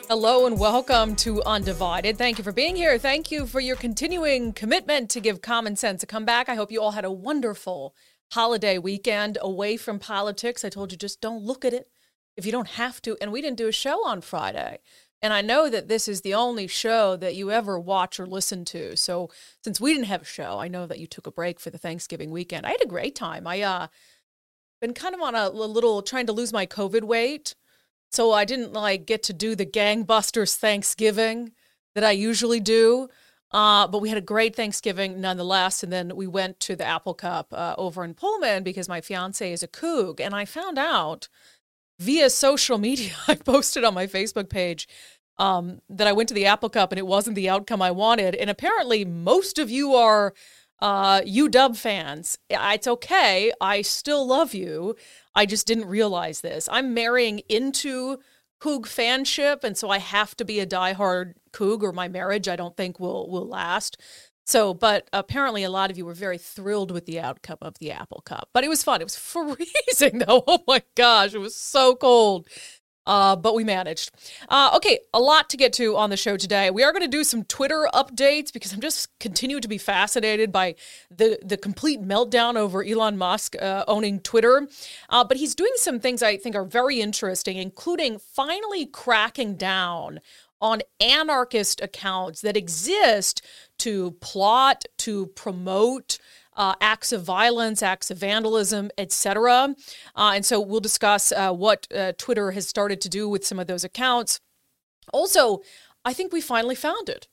Hello and welcome to Undivided. Thank you for being here. Thank you for your continuing commitment to give common sense a comeback. I hope you all had a wonderful holiday weekend away from politics. I told you just don't look at it if you don't have to. And we didn't do a show on Friday. And I know that this is the only show that you ever watch or listen to. So since we didn't have a show, I know that you took a break for the Thanksgiving weekend. I had a great time. I been kind of on a little trying to lose my COVID weight. So I didn't get to do the gangbusters Thanksgiving that I usually do. But we had a great Thanksgiving nonetheless. And then we went to the Apple Cup over in Pullman because my fiance is a Coug. And I found out via social media, I posted on my Facebook page that I went to the Apple Cup and it wasn't the outcome I wanted. And apparently most of you are UW fans. It's okay. I still love you. I just didn't realize this. I'm marrying into Coug fanship, and so I have to be a diehard Coug or my marriage I don't think will last. So, but apparently a lot of you were very thrilled with the outcome of the Apple Cup. But it was fun. It was freezing though. Oh my gosh, it was so cold. But we managed. Okay, a lot to get to on the show today. We are going to do some Twitter updates because I'm just continue to be fascinated by the complete meltdown over Elon Musk owning Twitter. But he's doing some things I think are very interesting, including finally cracking down on anarchist accounts that exist to plot, to promote acts of violence, acts of vandalism, etc. And so we'll discuss what Twitter has started to do with some of those accounts. Also, I think we finally found it.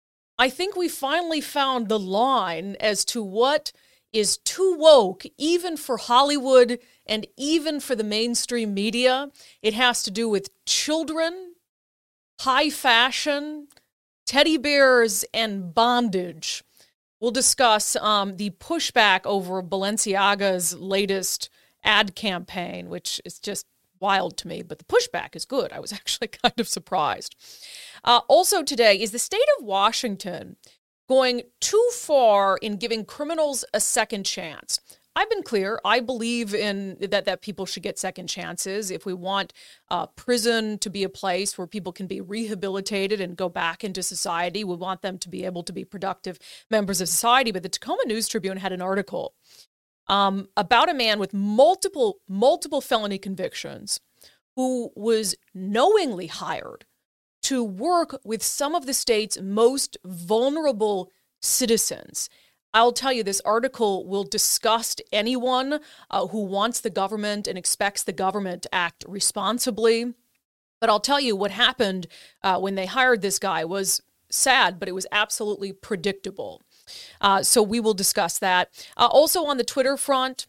I think we finally found the line as to what is too woke, even for Hollywood and even for the mainstream media. It has to do with children, high fashion, teddy bears, and bondage. We'll discuss the pushback over Balenciaga's latest ad campaign, which is just wild to me, but the pushback is good. I was actually kind of surprised. Also today, is the state of Washington going too far in giving criminals a second chance? I've been clear. I believe in that people should get second chances. If we want prison to be a place where people can be rehabilitated and go back into society, we want them to be able to be productive members of society. But the Tacoma News Tribune had an article about a man with multiple felony convictions who was knowingly hired to work with some of the state's most vulnerable citizens. I'll tell you, this article will disgust anyone who wants the government and expects the government to act responsibly. But I'll tell you what happened when they hired this guy was sad, but it was absolutely predictable. So we will discuss that. Also on the Twitter front,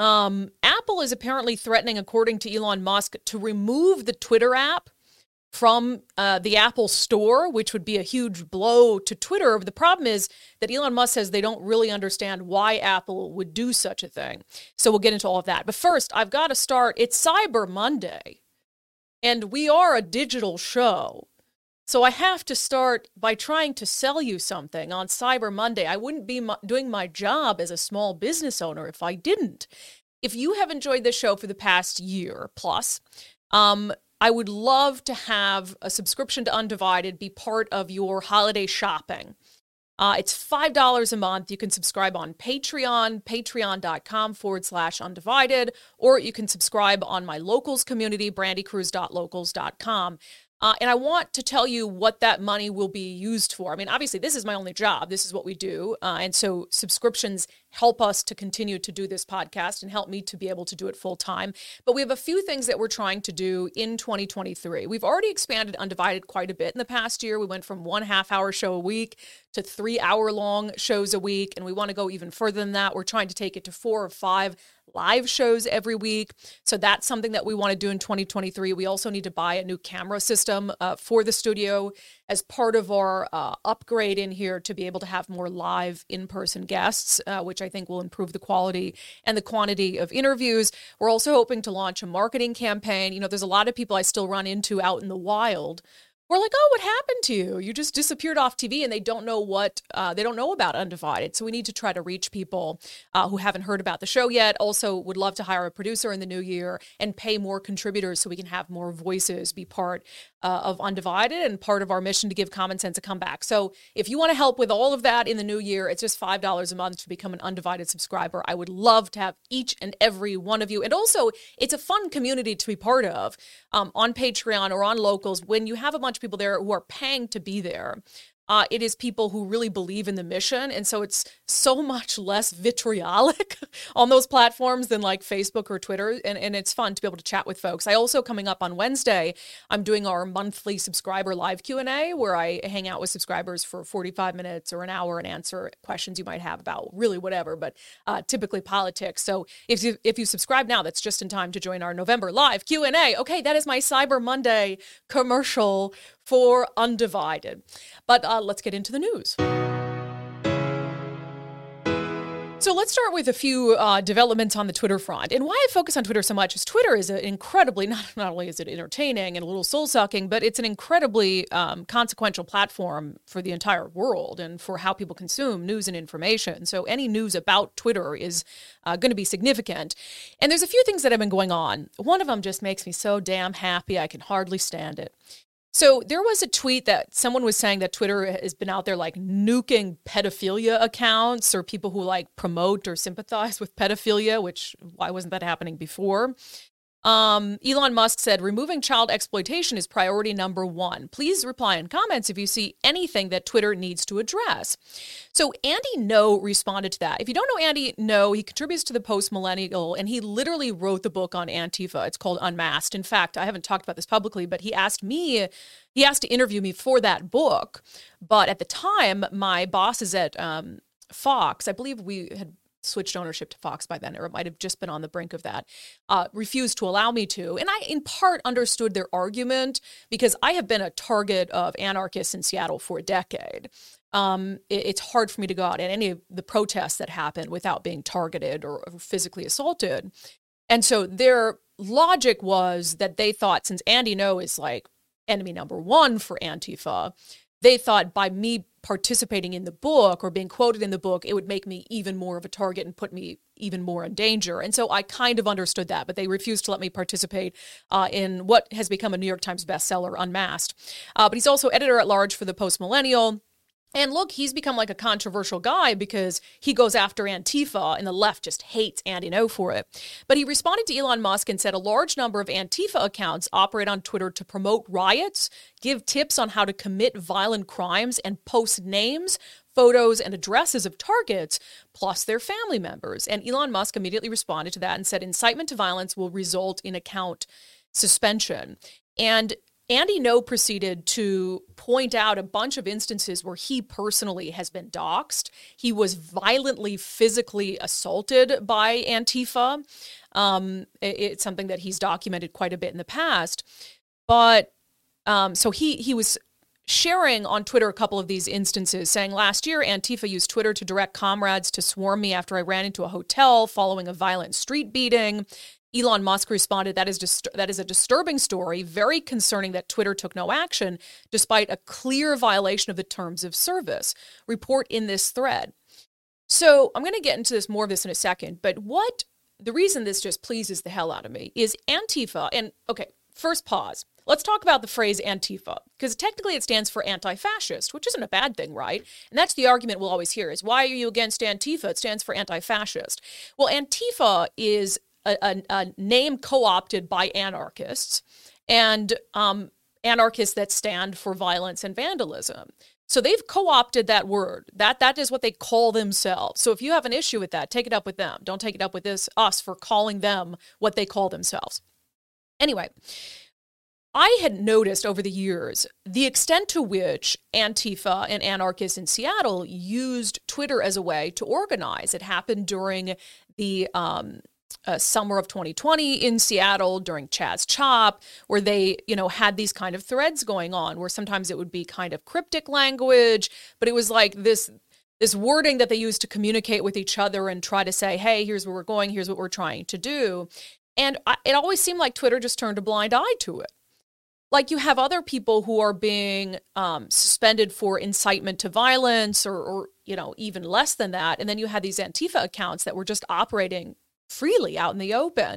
Apple is apparently threatening, according to Elon Musk, to remove the Twitter app from the Apple Store, which would be a huge blow to Twitter. The problem is that Elon Musk says they don't really understand why Apple would do such a thing. So we'll get into all of that. But first, I've got to start. It's Cyber Monday, and we are a digital show. So I have to start by trying to sell you something on Cyber Monday. I wouldn't be doing my job as a small business owner if I didn't. If you have enjoyed this show for the past year plus, I would love to have a subscription to Undivided be part of your holiday shopping. It's $5 a month. You can subscribe on Patreon, patreon.com/undivided, or you can subscribe on my locals community, brandycruz.locals.com. And I want to tell you what that money will be used for. I mean, obviously, this is my only job. This is what we do. And so subscriptions help us to continue to do this podcast and help me to be able to do it full time. But we have a few things that we're trying to do in 2023. We've already expanded Undivided quite a bit in the past year. We went from 1.5 hour show a week to 3 hour long shows a week. And we want to go even further than that. We're trying to take it to 4 or 5 live shows every week. So that's something that we want to do in 2023. We also need to buy a new camera system for the studio as part of our upgrade in here to be able to have more live in-person guests, which I think will improve the quality and the quantity of interviews. We're also hoping to launch a marketing campaign. You know, there's a lot of people I still run into out in the wild. We're like, oh, what happened to you? You just disappeared off TV, and they don't know about Undivided. So we need to try to reach people who haven't heard about the show yet. Also would love to hire a producer in the new year and pay more contributors so we can have more voices be part of Undivided and part of our mission to give common sense a comeback. So if you want to help with all of that in the new year, it's just $5 a month to become an Undivided subscriber. I would love to have each and every one of you. And also, it's a fun community to be part of on Patreon or on Locals. When you have a bunch of people there who are paying to be there, it is people who really believe in the mission. And so it's so much less vitriolic on those platforms than like Facebook or Twitter. And it's fun to be able to chat with folks. I also, coming up on Wednesday, I'm doing our monthly subscriber live Q&A where I hang out with subscribers for 45 minutes or an hour and answer questions you might have about really whatever, but typically politics. So if you subscribe now, that's just in time to join our November live Q&A. Okay, that is my Cyber Monday commercial for Undivided. But let's get into the news. So let's start with a few developments on the Twitter front. And why I focus on Twitter so much is Twitter is an incredibly, not only is it entertaining and a little soul-sucking, but it's an incredibly consequential platform for the entire world and for how people consume news and information. So any news about Twitter is going to be significant. And there's a few things that have been going on. One of them just makes me so damn happy, I can hardly stand it. So there was a tweet that someone was saying that Twitter has been out there like nuking pedophilia accounts or people who like promote or sympathize with pedophilia, which why wasn't that happening before? Elon Musk said, removing child exploitation is priority number 1. Please reply in comments if you see anything that Twitter needs to address. So Andy Ngo responded to that. If you don't know Andy Ngo, he contributes to the Post Millennial, and he literally wrote the book on Antifa. It's called Unmasked. In fact, I haven't talked about this publicly, but he asked to interview me for that book. But at the time, my bosses at Fox, I believe we had switched ownership to Fox by then, or it might have just been on the brink of that, refused to allow me to. And I, in part, understood their argument because I have been a target of anarchists in Seattle for a decade. It's hard for me to go out at any of the protests that happen without being targeted or physically assaulted. And so their logic was that they thought, since Andy Ngo is like enemy number 1 for Antifa, they thought by me participating in the book or being quoted in the book, it would make me even more of a target and put me even more in danger. And so I kind of understood that, but they refused to let me participate in what has become a New York Times bestseller, Unmasked. But he's also editor-at-large for the Post Millennial. And look, he's become like a controversial guy because he goes after Antifa and the left just hates Andy Ngo for it. But he responded to Elon Musk and said a large number of Antifa accounts operate on Twitter to promote riots, give tips on how to commit violent crimes, and post names, photos, and addresses of targets, plus their family members. And Elon Musk immediately responded to that and said incitement to violence will result in account suspension. And Andy Ngo proceeded to point out a bunch of instances where he personally has been doxxed. He was violently physically assaulted by Antifa. It's something that he's documented quite a bit in the past. But so he was sharing on Twitter a couple of these instances, saying last year, Antifa used Twitter to direct comrades to swarm me after I ran into a hotel following a violent street beating. Elon Musk responded, that is a disturbing story, very concerning that Twitter took no action, despite a clear violation of the terms of service. Report in this thread. So I'm going to get into more of this in a second, but the reason this just pleases the hell out of me is Antifa, and okay, first pause. Let's talk about the phrase Antifa, because technically it stands for anti-fascist, which isn't a bad thing, right? And that's the argument we'll always hear is, why are you against Antifa? It stands for anti-fascist. Well, Antifa is a name co-opted by anarchists and anarchists that stand for violence and vandalism. So they've co-opted that word. That is what they call themselves. So if you have an issue with that, take it up with them. Don't take it up with us for calling them what they call themselves. Anyway, I had noticed over the years the extent to which Antifa and anarchists in Seattle used Twitter as a way to organize. It happened during the summer of 2020 in Seattle during Chaz Chop, where they, had these kind of threads going on, where sometimes it would be kind of cryptic language, but it was like this wording that they used to communicate with each other and try to say, hey, here's where we're going, here's what we're trying to do. And it always seemed like Twitter just turned a blind eye to it. Like you have other people who are being suspended for incitement to violence or even less than that. And then you had these Antifa accounts that were just operating freely out in the open.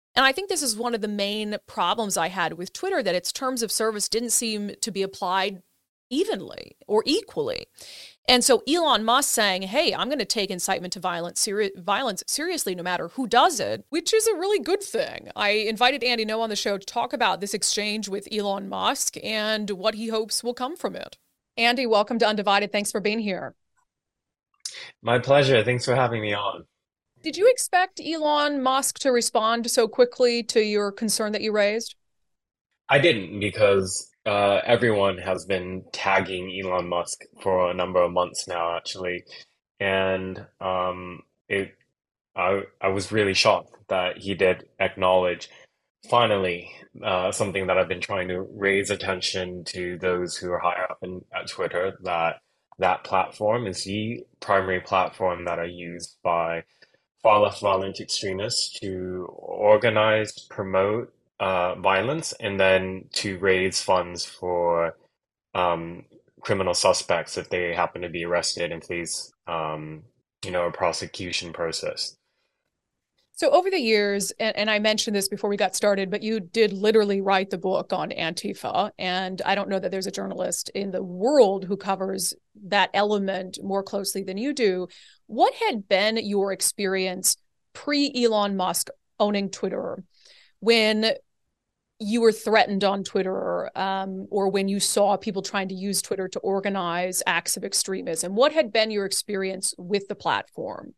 And I think this is one of the main problems I had with Twitter, that its terms of service didn't seem to be applied evenly or equally. And so Elon Musk saying, hey, I'm going to take incitement to violence seriously no matter who does it, which is a really good thing. I invited Andy Ngo on the show to talk about this exchange with Elon Musk and what he hopes will come from it. Andy, welcome to Undivided. Thanks for being here. My pleasure. Thanks for having me on. Did you expect Elon Musk to respond so quickly to your concern that you raised? I didn't because everyone has been tagging Elon Musk for a number of months now, actually, and it I was really shocked that he did acknowledge finally something that I've been trying to raise attention to those who are higher up at Twitter, that that platform is the primary platform that are used by far left violent extremists to organize, promote violence, and then to raise funds for um, criminal suspects if they happen to be arrested and face, a prosecution process. So over the years, and I mentioned this before we got started, but you did literally write the book on Antifa. And I don't know that there's a journalist in the world who covers that element more closely than you do. What had been your experience pre-Elon Musk owning Twitter, when you were threatened on Twitter, or when you saw people trying to use Twitter to organize acts of extremism? What had been your experience with the platform?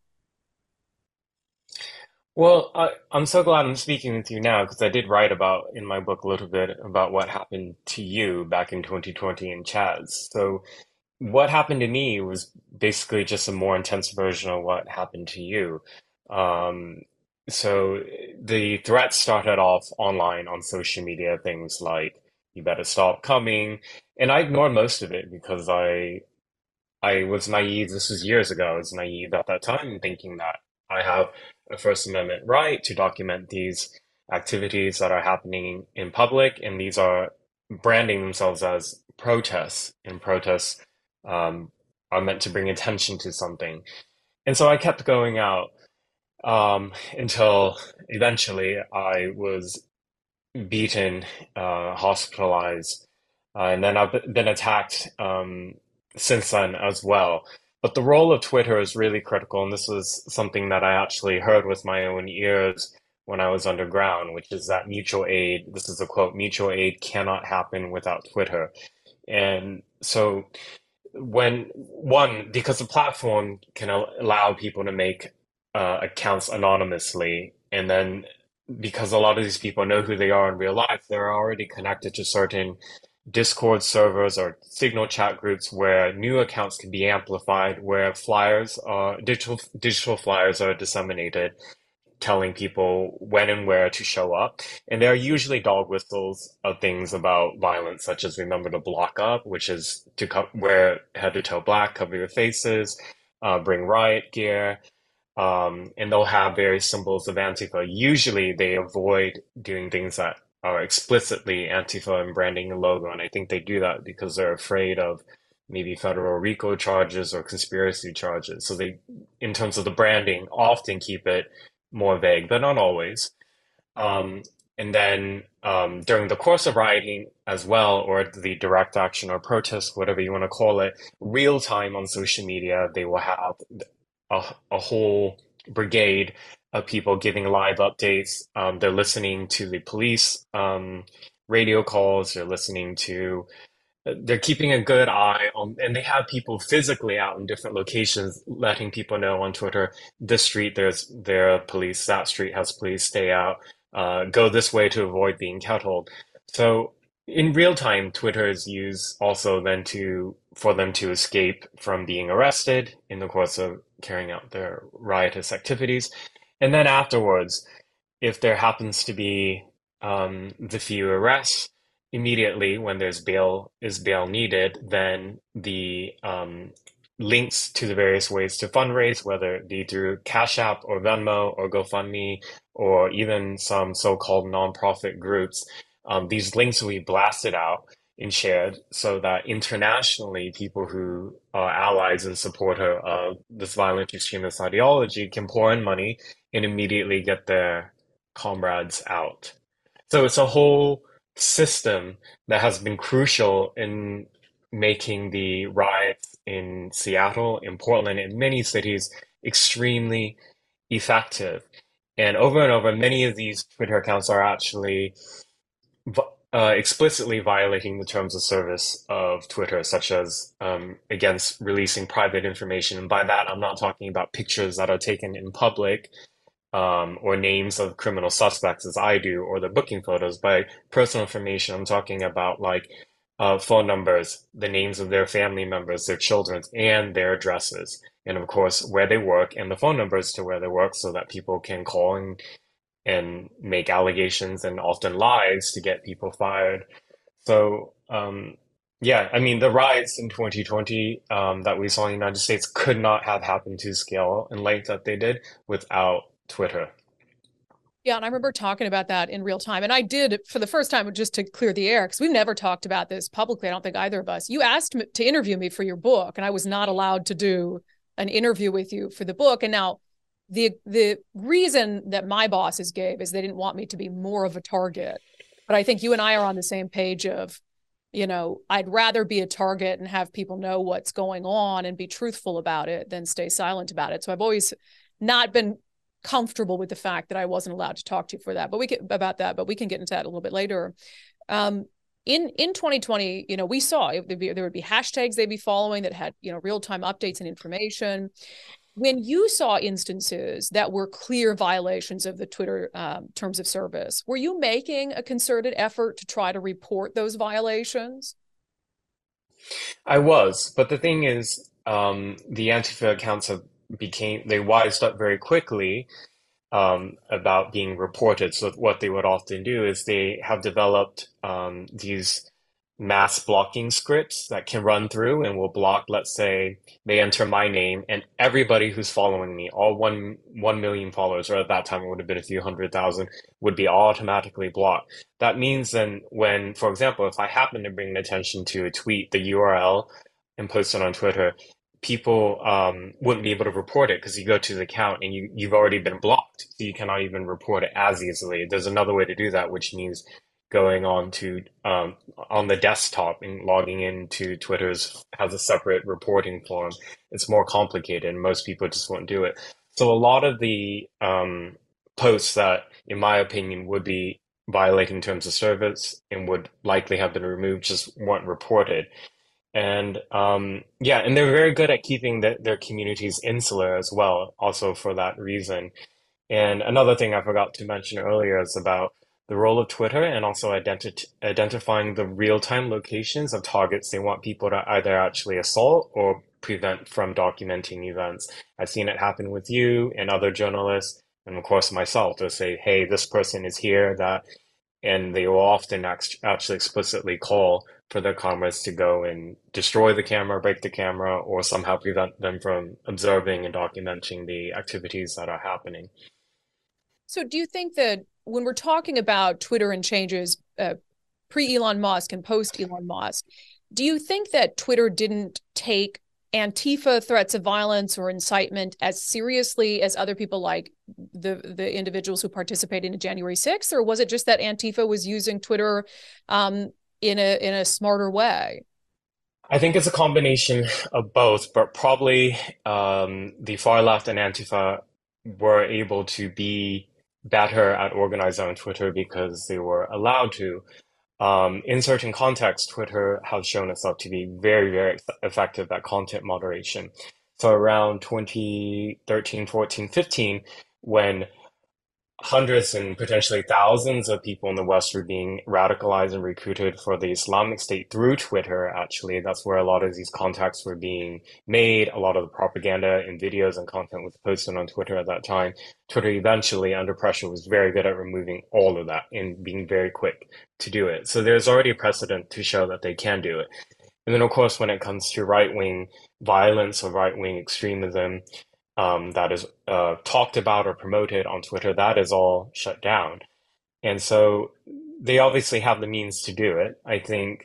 Well, I'm so glad I'm speaking with you now because I did write about in my book a little bit about what happened to you back in 2020 in Chaz. So what happened to me was basically just a more intense version of what happened to you. Um, so the threats started off online on social media, things like "you better stop coming," and I ignored most of it because I was naive. This was years ago. I was naive at that time, thinking that I have a First Amendment right to document these activities that are happening in public, and these are branding themselves as protests, and protests um, are meant to bring attention to something. And so I kept going out until eventually I was beaten, hospitalized, and then I've been attacked since then as well. But the role of Twitter is really critical, and this was something that I actually heard with my own ears when I was underground, which is that mutual aid, this is a quote, mutual aid cannot happen without Twitter. And so because the platform can allow people to make accounts anonymously, and then because a lot of these people know who they are in real life, they're already connected to certain Discord servers or Signal chat groups where new accounts can be amplified, where digital flyers are disseminated, telling people when and where to show up. And there are usually dog whistles of things about violence, such as remember to block up, which is to wear head to toe black, cover your faces, bring riot gear. And they'll have various symbols of Antifa. Usually they avoid doing things that are explicitly Antifa and branding a logo. And I think they do that because they're afraid of maybe federal RICO charges or conspiracy charges. So they, in terms of the branding, often keep it more vague, but not always. Um, and then during the course of rioting as well, or the direct action or protest, whatever you want to call it, real time on social media, they will have a whole brigade of people giving live updates. They're listening to the police radio calls. They're keeping a good eye on, and they have people physically out in different locations, letting people know on Twitter, this street there are police, that street has police, stay out, go this way to avoid being kettled. So in real time, Twitter is used also then for them to escape from being arrested in the course of carrying out their riotous activities. And then afterwards, if there happens to be the few arrests, immediately when bail needed, then the links to the various ways to fundraise, whether it be through Cash App or Venmo or GoFundMe or even some so-called nonprofit groups, these links will be blasted out and shared so that internationally people who are allies and supporter of this violent extremist ideology can pour in money and immediately get comrades out. So it's a whole system that has been crucial in making the riots in Seattle, in Portland, in many cities extremely effective. And over, many of these Twitter accounts are actually explicitly violating the terms of service of Twitter, such as against releasing private information. And by that, I'm not talking about pictures that are taken in public or names of criminal suspects, as I do, or the booking photos. By personal information, I'm talking about like phone numbers, the names of their family members, their children, and their addresses. And of course, where they work and the phone numbers to where they work so that people can call and make allegations and often lies to get people fired. So, yeah, I mean, the riots in 2020 that we saw in the United States could not have happened to scale and length that they did without Twitter. Yeah, and I remember talking about that in real time. And I did for the first time, just to clear the air, because we've never talked about this publicly. I don't think either of us. You asked me to interview me for your book, and I was not allowed to do an interview with you for the book. And now the reason that my bosses gave is they didn't want me to be more of a target. But I think you and I are on the same page of, I'd rather be a target and have people know what's going on and be truthful about it than stay silent about it. So I've always not been comfortable with the fact that I wasn't allowed to talk to you for that, but we can get into that a little bit later. In 2020, we saw there would be hashtags they'd be following that had real-time updates and information. When you saw instances that were clear violations of the Twitter terms of service, were you making a concerted effort to try to report those violations? I was, but the thing is, the Antifa accounts they wised up very quickly about being reported. So what they would often do is they have developed these mass blocking scripts that can run through and will block, let's say they enter my name and everybody who's following me, all 1 million followers, or at that time it would have been a few 100,000, would be automatically blocked. That means then when, for example, if I happen to bring attention to a tweet, the URL, and post it on Twitter, people wouldn't be able to report it because you go to the account and you've already been blocked. So you cannot even report it as easily. There's another way to do that, which means going on the desktop and logging into Twitter's has a separate reporting form. It's more complicated and most people just won't do it. So a lot of the posts that, in my opinion, would be violating terms of service and would likely have been removed just weren't reported. And yeah, and they're very good at keeping their communities insular as well, also for that reason. And another thing I forgot to mention earlier is about the role of Twitter and also identifying the real-time locations of targets they want people to either actually assault or prevent from documenting events. I've seen it happen with you and other journalists, and of course myself. They'll say, hey, this person is here, that, and they will often actually explicitly call for their cameras to go and destroy the camera, break the camera, or somehow prevent them from observing and documenting the activities that are happening. So do you think that when we're talking about Twitter and changes pre-Elon Musk and post-Elon Musk, do you think that Twitter didn't take Antifa threats of violence or incitement as seriously as other people like the individuals who participated in January 6th? Or was it just that Antifa was using Twitter in a smarter way? I think it's a combination of both, but probably the far left and Antifa were able to be better at organizing on Twitter because they were allowed to. In certain contexts, Twitter has shown itself to be very, very effective at content moderation. So around 2013, 14, 15, when hundreds and potentially thousands of people in the West were being radicalized and recruited for the Islamic State through Twitter, actually. That's where a lot of these contacts were being made. A lot of the propaganda and videos and content was posted on Twitter at that time. Twitter eventually, under pressure, was very good at removing all of that and being very quick to do it. So there's already a precedent to show that they can do it. And then, of course, when it comes to right-wing violence or right-wing extremism, that is talked about or promoted on Twitter, that is all shut down. And so they obviously have the means to do it, I think.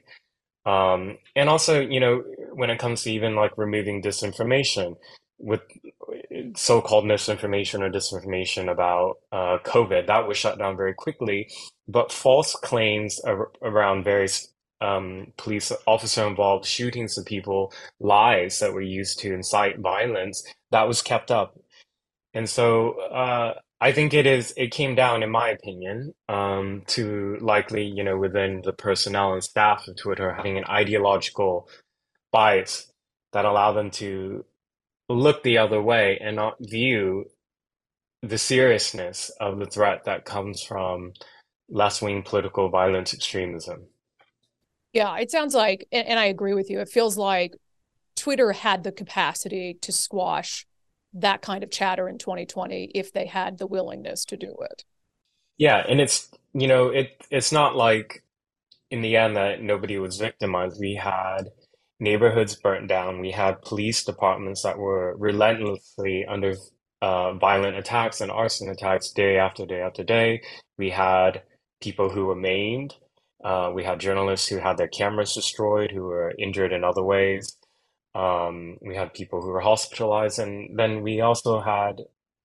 And also, when it comes to even like removing disinformation, with so-called misinformation or disinformation about COVID, that was shut down very quickly. But false claims around various police officer involved shootings of people, lies that were used to incite violence, that was kept up. And so I think it came down, in my opinion, to likely, within the personnel and staff of Twitter having an ideological bias that allow them to look the other way and not view the seriousness of the threat that comes from left-wing political violence extremism. Yeah, it sounds like, and I agree with you, it feels like Twitter had the capacity to squash that kind of chatter in 2020 if they had the willingness to do it. Yeah, and it's not like in the end that nobody was victimized. We had neighborhoods burnt down. We had police departments that were relentlessly under violent attacks and arson attacks day after day after day. We had people who were maimed. We had journalists who had their cameras destroyed, who were injured in other ways. We had people who were hospitalized, and then we also had,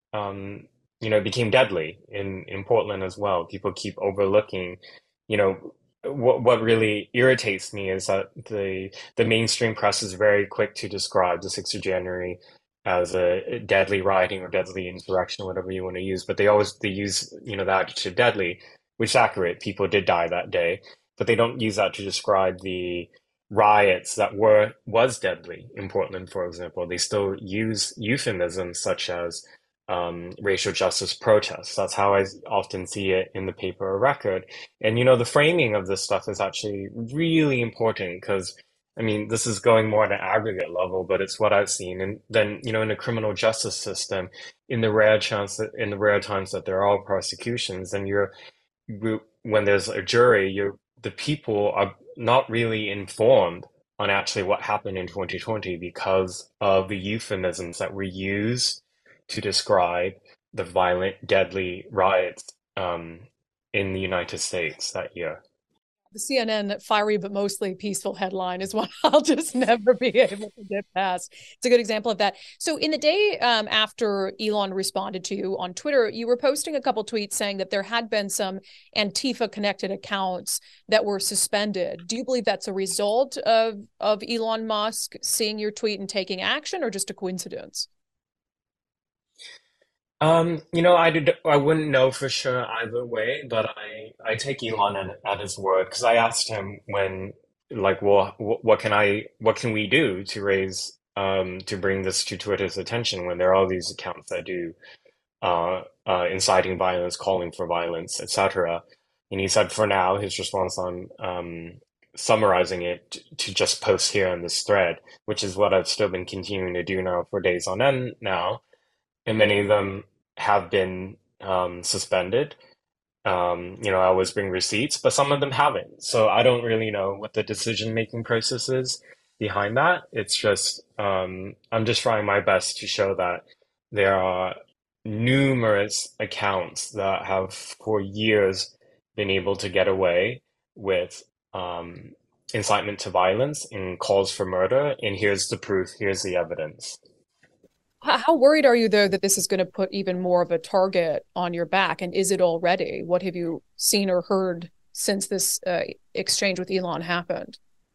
it became deadly in Portland as well. People keep overlooking, you know, what really irritates me is that the mainstream press is very quick to describe the 6th of January as a deadly rioting or deadly insurrection, whatever you want to use. But they use, the adjective deadly, which is accurate. People did die that day, but they don't use that to describe the riots that was deadly in Portland, for example. They still use euphemisms such as racial justice protests. That's how I often see it in the paper or record. And the framing of this stuff is actually really important because I mean, this is going more at an aggregate level, but it's what I've seen. And then, in the criminal justice system, in the rare times that there are prosecutions, and when there's a jury, the people are not really informed on actually what happened in 2020 because of the euphemisms that we use to describe the violent, deadly riots in the United States that year. The CNN fiery but mostly peaceful headline is one I'll just never be able to get past. It's a good example of that. So in the day after Elon responded to you on Twitter, you were posting a couple tweets saying that there had been some Antifa connected accounts that were suspended. Do you believe that's a result of Elon Musk seeing your tweet and taking action, or just a coincidence? I wouldn't know for sure either way, but I take Elon at his word because I asked him when, like, well, what can we do to to bring this to Twitter's attention when there are all these accounts that do inciting violence, calling for violence, etc. And he said for now, his response on summarizing it to just post here on this thread, which is what I've still been continuing to do now for days on end now, and many of them have been suspended. I always bring receipts, but some of them haven't. So I don't really know what the decision-making process is behind that. It's just I'm just trying my best to show that there are numerous accounts that have for years been able to get away with incitement to violence and calls for murder. And here's the proof, here's the evidence. How worried are you, though, that this is going to put even more of a target on your back? And is it already? What have you seen or heard since this exchange with Elon happened?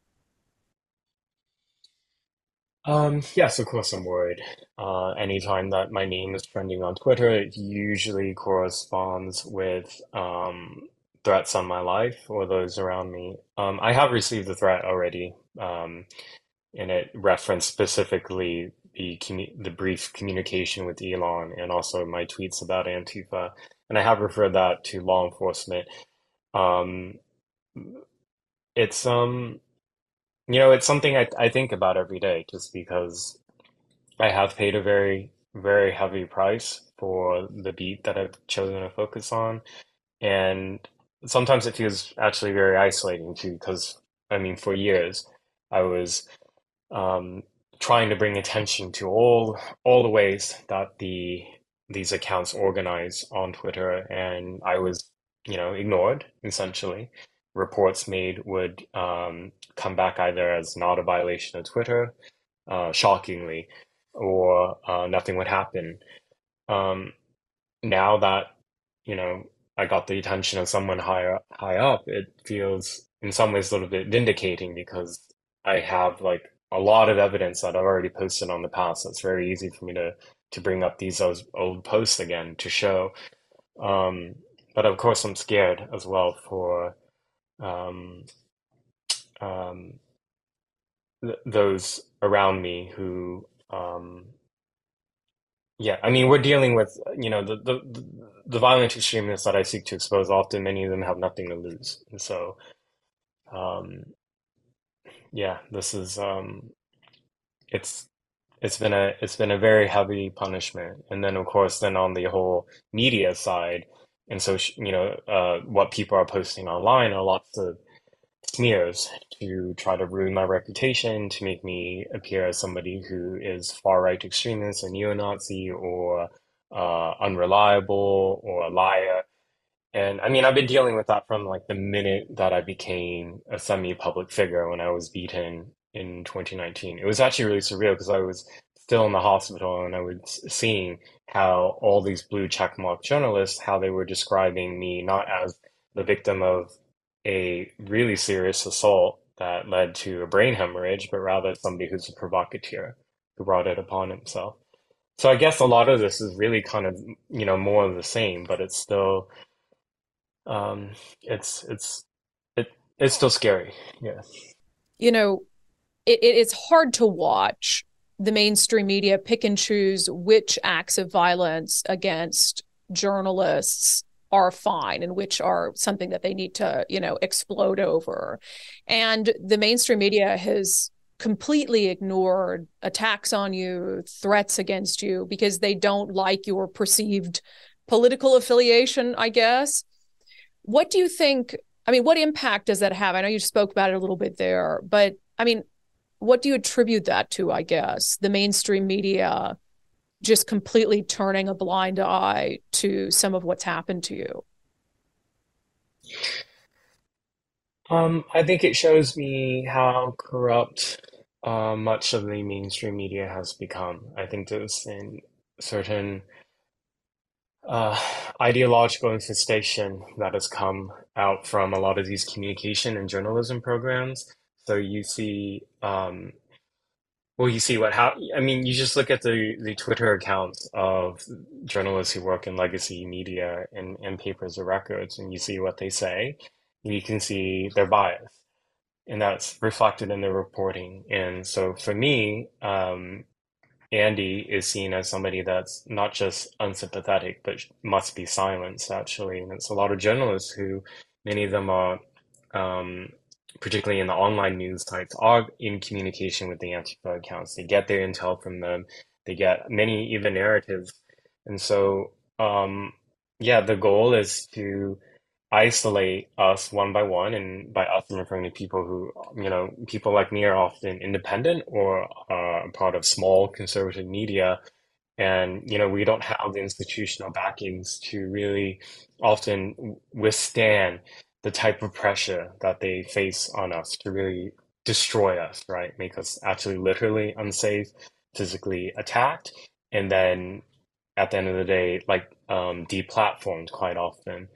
Yes, of course I'm worried. Anytime that my name is trending on Twitter, it usually corresponds with threats on my life or those around me. I have received a threat already, and it referenced specifically the brief communication with Elon and also my tweets about Antifa, and I have referred that to law enforcement. Um, it's something I think about every day just because I have paid a very, very heavy price for the beat that I've chosen to focus on. And sometimes it feels actually very isolating too, because I mean, for years I was um, trying to bring attention to all the ways that these accounts organize on Twitter, and I was, ignored essentially. Reports made would come back either as not a violation of Twitter, shockingly, or nothing would happen. Um, Now that, you know, I got the attention of someone high up, it feels in some ways a little bit vindicating because I have like a lot of evidence that I've already posted on the past. So it's very easy for me to bring up these old posts again to show. Um, but of course, I'm scared as well for um, um, th those around me who yeah, I mean, we're dealing with, the violent extremists that I seek to expose. Often, many of them have nothing to lose, and so, um, yeah, this is it's it's been a very heavy punishment, and then of course, then on the whole media side, and so what people are posting online are lots of smears to try to ruin my reputation, to make me appear as somebody who is far-right extremist, a neo-Nazi, or unreliable, or a liar. And I mean, I've been dealing with that from like the minute that I became a semi-public figure when I was beaten in 2019. It was actually really surreal because I was still in the hospital and I was seeing how all these blue checkmark journalists, how they were describing me not as the victim of a really serious assault that led to a brain hemorrhage, but rather somebody who's a provocateur who brought it upon himself. So I guess a lot of this is really kind of, more of the same, but it's still um, it's it it's still scary. Yeah. You know, it's hard to watch the mainstream media pick and choose which acts of violence against journalists are fine and which are something that they need to, explode over. And the mainstream media has completely ignored attacks on you, threats against you, because they don't like your perceived political affiliation, I guess. What do you think? I mean, what impact does that have? I know you spoke about it a little bit there, but I mean, what do you attribute that to, I guess? The mainstream media just completely turning a blind eye to some of what's happened to you. I think it shows me how corrupt much of the mainstream media has become. I think there's been certain uh, ideological infestation that has come out from a lot of these communication and journalism programs. So you see, well, you see what how I mean, you just look at the Twitter accounts of journalists who work in legacy media and papers or records, and you see what they say. You can see their bias, and that's reflected in their reporting. And so for me, Andy is seen as somebody that's not just unsympathetic, but must be silenced, actually. And it's a lot of journalists who, many of them are, um, particularly in the online news sites, are in communication with the Antifa accounts. They get their intel from them. They get many even narratives. And so, yeah, the goal is to isolate us one by one, and by us I'm referring to people who, people like me are often independent or part of small conservative media, and we don't have the institutional backings to really often withstand the type of pressure that they face on us to really destroy us, right? Make us actually literally unsafe, physically attacked, and then at the end of the day, like deplatformed quite often.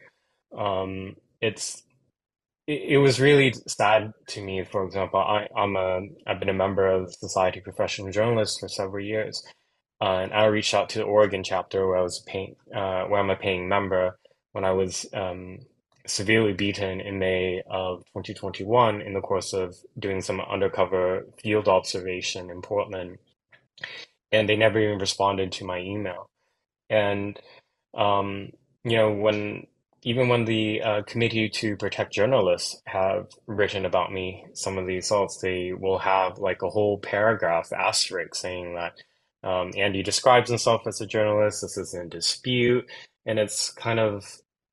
It's it was really sad to me. For example, I've been a member of the Society of Professional Journalists for several years, and I reached out to the Oregon chapter where I'm a paying member when I was severely beaten in May of 2021 in the course of doing some undercover field observation in Portland, and they never even responded to my email. And um, when even when the Committee to Protect Journalists have written about me, some of the assaults, they will have like a whole paragraph asterisk saying that Andy describes himself as a journalist, this is in dispute, and it's kind of,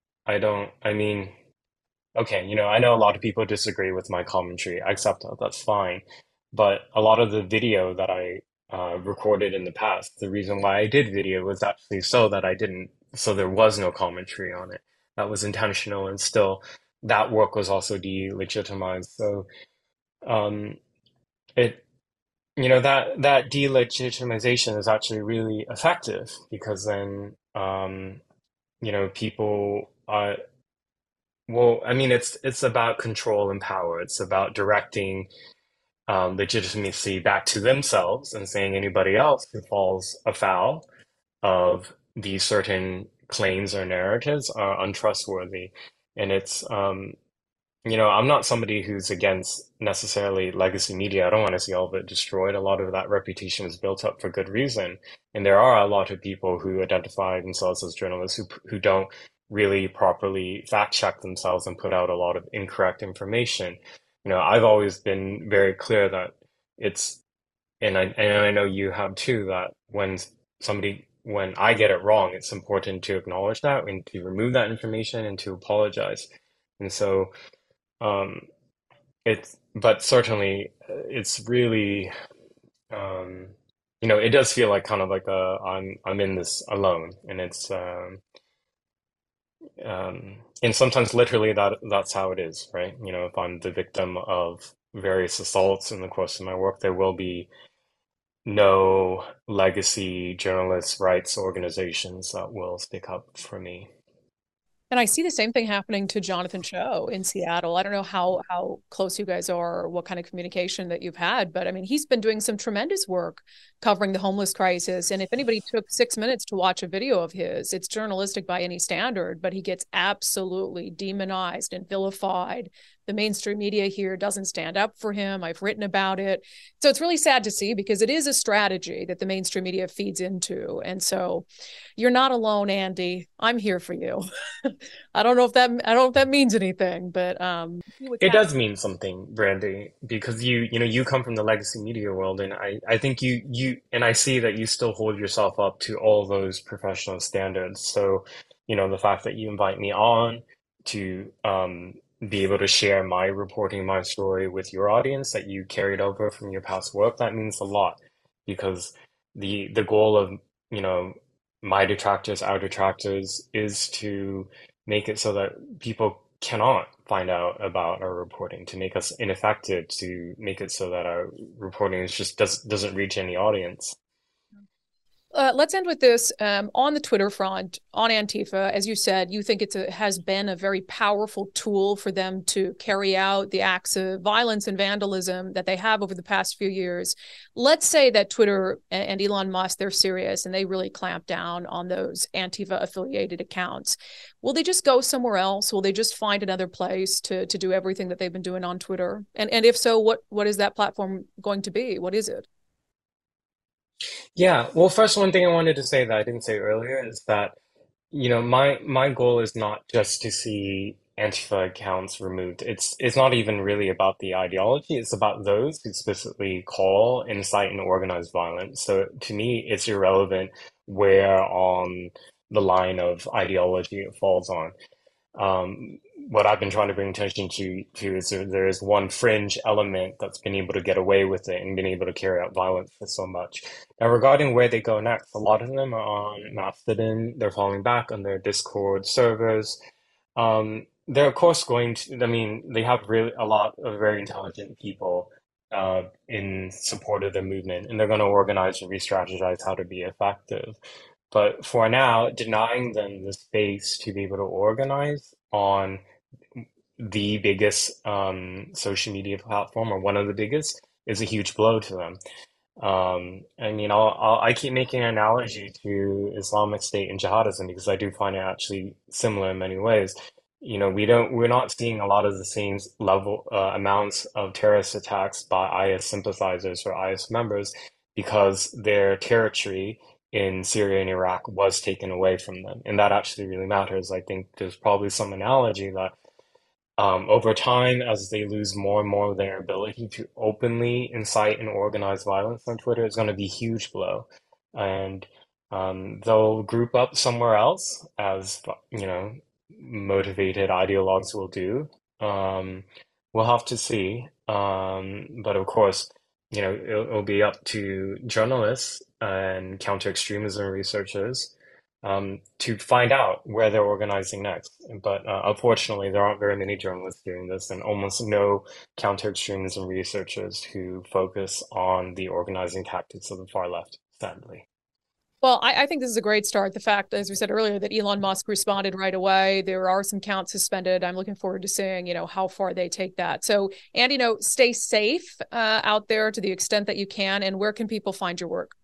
I mean, okay, I know a lot of people disagree with my commentary. I accept that, that's fine. But a lot of the video that I recorded in the past, the reason why I did video was actually so there was no commentary on it. That was intentional, and still that work was also delegitimized. So um, it that delegitimization is actually really effective because then people well, I mean, it's about control and power. It's about directing legitimacy back to themselves and saying anybody else who falls afoul of these certain claims or narratives are untrustworthy. And I'm not somebody who's against necessarily legacy media. I don't want to see all of it destroyed. A lot of that reputation is built up for good reason. And there are a lot of people who identify themselves as journalists who don't really properly fact check themselves and put out a lot of incorrect information. I've always been very clear that it's, and I know you have too, that when I get it wrong, it's important to acknowledge that and to remove that information and to apologize. And so, um, but certainly it's really, um, it does feel like kind of like I'm in this alone, and and sometimes literally that's how it is, right? If I'm the victim of various assaults in the course of my work, there will be no legacy journalists' rights organizations that will stick up for me. And I see the same thing happening to Jonathan Cho in Seattle. I don't know how close you guys are or what kind of communication that you've had, but I mean, he's been doing some tremendous work covering the homeless crisis. And if anybody took 6 minutes to watch a video of his, it's journalistic by any standard, but he gets absolutely demonized and vilified. The mainstream media here doesn't stand up for him. I've written about it. So it's really sad to see because it is a strategy that the mainstream media feeds into. And so you're not alone, Andy. I'm here for you. I don't know if that means anything, but It does mean something, Brandy, because you come from the legacy media world, and I think and I see that you still hold yourself up to all those professional standards. So, the fact that you invite me on to be able to share my reporting, my story with your audience that you carried over from your past work, that means a lot because the goal of, you know, my detractors, our detractors, is to make it so that people cannot find out about our reporting, to make us ineffective, to make it so that our reporting doesn't reach any audience. Let's end with this. On the Twitter front, on Antifa, as you said, you think has been a very powerful tool for them to carry out the acts of violence and vandalism that they have over the past few years. Let's say that Twitter and Elon Musk, they're serious and they really clamp down on those Antifa affiliated accounts. Will they just go somewhere else? Will they just find another place to do everything that they've been doing on Twitter? And if so, what is that platform going to be? What is it? Yeah, well, first, one thing I wanted to say that I didn't say earlier is that, my goal is not just to see Antifa accounts removed. It's not even really about the ideology. It's about those who specifically call, incite, and organize violence. So to me, it's irrelevant where on the line of ideology it falls on. What I've been trying to bring attention to is there is one fringe element that's been able to get away with it and been able to carry out violence for so much. Now, regarding where they go next, a lot of them are on Mastodon. They're falling back on their Discord servers. They're of course going to. I mean, they have really a lot of very intelligent people in support of the movement, and they're going to organize and re-strategize how to be effective. But for now, denying them the space to be able to organize on the biggest social media platform or one of the biggest is a huge blow to them. I mean, I keep making an analogy to Islamic State and jihadism because I do find it actually similar in many ways. We're not seeing a lot of the same level amounts of terrorist attacks by IS sympathizers or IS members because their territory in Syria and Iraq was taken away from them. And that actually really matters. I think there's probably some analogy that over time, as they lose more and more of their ability to openly incite and organize violence on Twitter, it's going to be a huge blow. And they'll group up somewhere else, as motivated ideologues will do. We'll have to see. But of course, it'll be up to journalists and counter extremism researchers to find out where they're organizing next. But unfortunately, there aren't very many journalists doing this, and almost no counter-extremism researchers who focus on the organizing tactics of the far left, sadly. Well, I think this is a great start. The fact, as we said earlier, that Elon Musk responded right away. There are some counts suspended. I'm looking forward to seeing, how far they take that. So, Andy, stay safe out there to the extent that you can. And where can people find your work?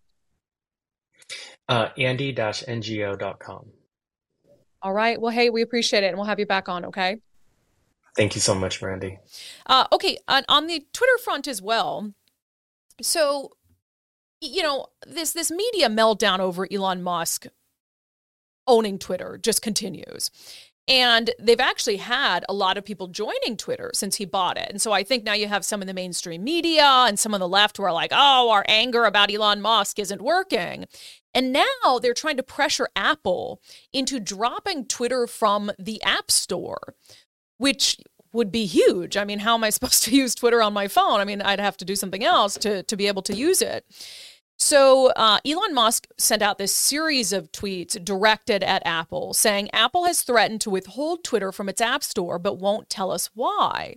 Andy-ngo.com. All right. Well, hey, we appreciate it. And we'll have you back on, okay? Thank you so much, Randy. Okay. On the Twitter front as well. So, this media meltdown over Elon Musk owning Twitter just continues. And they've actually had a lot of people joining Twitter since he bought it. And so I think now you have some in the mainstream media and some on the left who are like, oh, our anger about Elon Musk isn't working. And now they're trying to pressure Apple into dropping Twitter from the App Store, which would be huge. I mean, how am I supposed to use Twitter on my phone? I mean, I'd have to do something else to be able to use it. So Elon Musk sent out this series of tweets directed at Apple saying Apple has threatened to withhold Twitter from its App Store, but won't tell us why.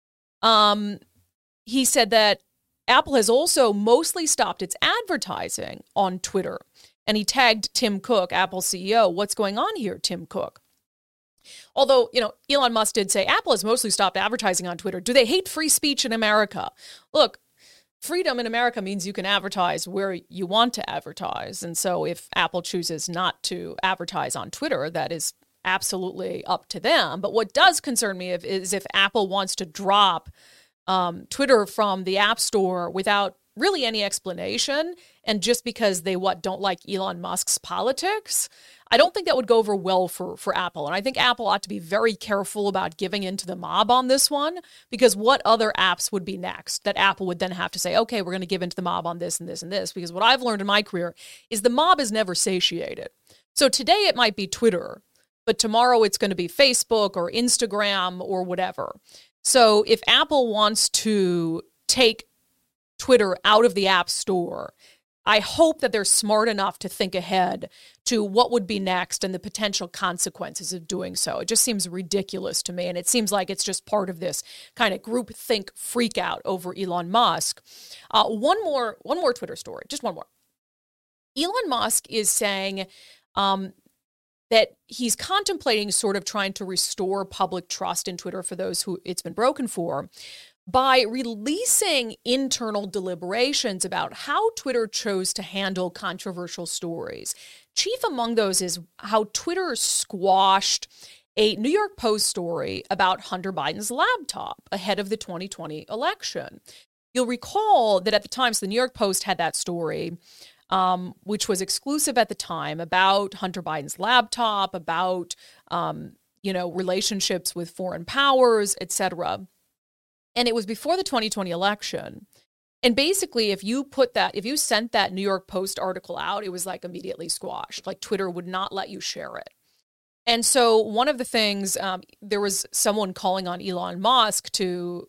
He said that Apple has also mostly stopped its advertising on Twitter. And he tagged Tim Cook, Apple CEO. What's going on here, Tim Cook? Although, Elon Musk did say Apple has mostly stopped advertising on Twitter. Do they hate free speech in America? Look, freedom in America means you can advertise where you want to advertise. And so if Apple chooses not to advertise on Twitter, that is absolutely up to them. But what does concern me is if Apple wants to drop Twitter from the App Store without really any explanation, and just because they don't like Elon Musk's politics. I don't think that would go over well for Apple. And I think Apple ought to be very careful about giving in to the mob on this one, because what other apps would be next that Apple would then have to say, okay, we're going to give in to the mob on this and this and this? Because what I've learned in my career is the mob is never satiated. So today it might be Twitter, but tomorrow it's going to be Facebook or Instagram or whatever. So if Apple wants to take Twitter out of the App Store, I hope that they're smart enough to think ahead to what would be next and the potential consequences of doing so. It just seems ridiculous to me. And it seems like it's just part of this kind of groupthink freak out over Elon Musk. One more Twitter story, just one more. Elon Musk is saying that he's contemplating sort of trying to restore public trust in Twitter for those who it's been broken for, by releasing internal deliberations about how Twitter chose to handle controversial stories. Chief among those is how Twitter squashed a New York Post story about Hunter Biden's laptop ahead of the 2020 election. You'll recall that at the time, so the New York Post had that story, which was exclusive at the time, about Hunter Biden's laptop, about relationships with foreign powers, etc. And it was before the 2020 election. And basically, if you sent that New York Post article out, it was like immediately squashed. Like Twitter would not let you share it. And so one of the things, there was someone calling on Elon Musk to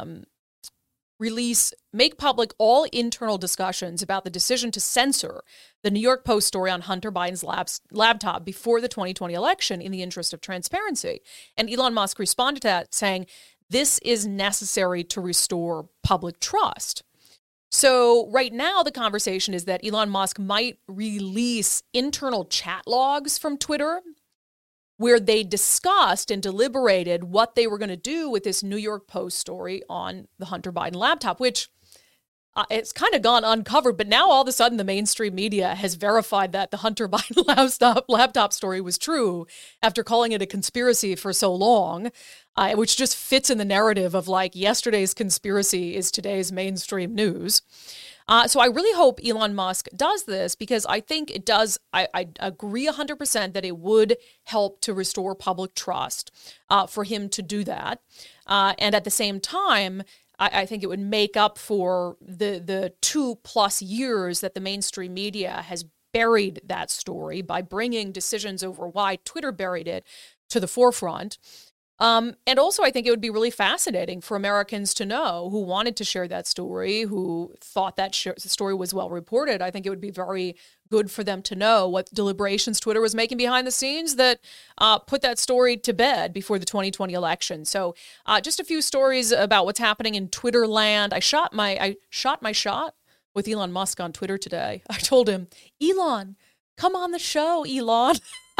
make public all internal discussions about the decision to censor the New York Post story on Hunter Biden's laptop before the 2020 election in the interest of transparency. And Elon Musk responded to that saying, this is necessary to restore public trust. So right now, the conversation is that Elon Musk might release internal chat logs from Twitter where they discussed and deliberated what they were going to do with this New York Post story on the Hunter Biden laptop, which it's kind of gone uncovered. But now all of a sudden, the mainstream media has verified that the Hunter Biden laptop story was true after calling it a conspiracy for so long, which just fits in the narrative of like yesterday's conspiracy is today's mainstream news. So I really hope Elon Musk does this, because I think it does. I agree 100% that it would help to restore public trust for him to do that. And at the same time, I think it would make up for the 2+ years that the mainstream media has buried that story by bringing decisions over why Twitter buried it to the forefront. And also, I think it would be really fascinating for Americans to know who wanted to share that story, who thought that story was well reported. I think it would be very good for them to know what deliberations Twitter was making behind the scenes that put that story to bed before the 2020 election. So just a few stories about what's happening in Twitter land. I shot my shot with Elon Musk on Twitter today. I told him, Elon, come on the show, Elon.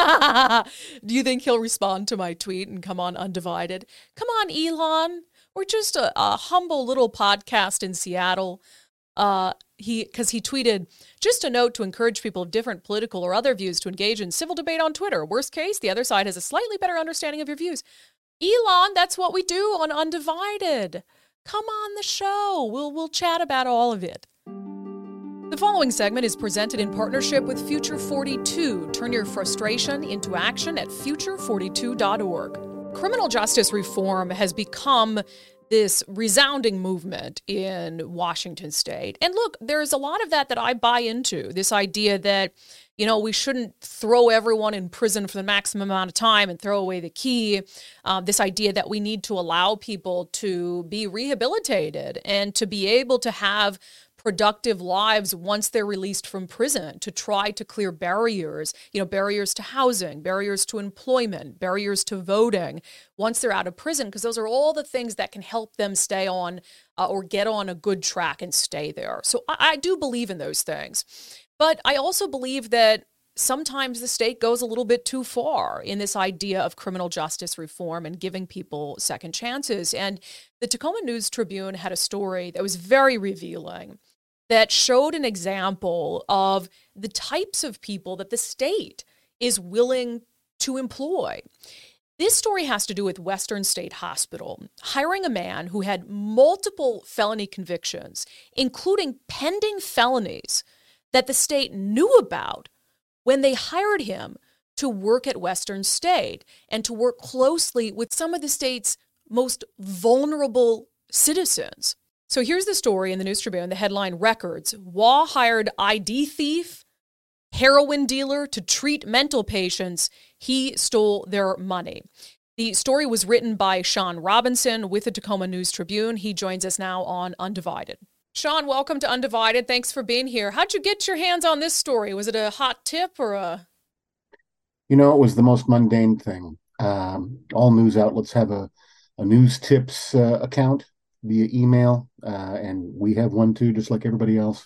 Do you think he'll respond to my tweet and come on Undivided? Come on, Elon. We're just a humble little podcast in Seattle. Because he tweeted, just a note to encourage people of different political or other views to engage in civil debate on Twitter. Worst case, the other side has a slightly better understanding of your views. Elon, that's what we do on Undivided. Come on the show. We'll chat about all of it. The following segment is presented in partnership with Future 42. Turn your frustration into action at future42.org. Criminal justice reform has become this resounding movement in Washington state. And look, there's a lot of that I buy into, this idea that, we shouldn't throw everyone in prison for the maximum amount of time and throw away the key. This idea that we need to allow people to be rehabilitated and to be able to have productive lives once they're released from prison, to try to clear barriers, barriers to housing, barriers to employment, barriers to voting once they're out of prison, because those are all the things that can help them stay on or get on a good track and stay there. So I do believe in those things. But I also believe that sometimes the state goes a little bit too far in this idea of criminal justice reform and giving people second chances. And the Tacoma News-Tribune had a story that was very revealing, that showed an example of the types of people that the state is willing to employ. This story has to do with Western State Hospital hiring a man who had multiple felony convictions, including pending felonies that the state knew about when they hired him to work at Western State and to work closely with some of the state's most vulnerable citizens. So here's the story in the News Tribune. The headline: Records. WA hired ID thief, heroin dealer to treat mental patients. He stole their money. The story was written by Sean Robinson with the Tacoma News Tribune. He joins us now on Undivided. Sean, welcome to Undivided. Thanks for being here. How'd you get your hands on this story? Was it a hot tip or a... It was the most mundane thing. All news outlets have a news tips account via email, and we have one too, just like everybody else.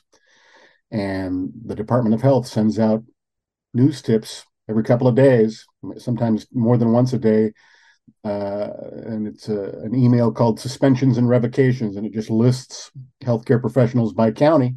And the Department of Health sends out news tips every couple of days, sometimes more than once a day. And it's an email called Suspensions and Revocations, and it just lists healthcare professionals by county.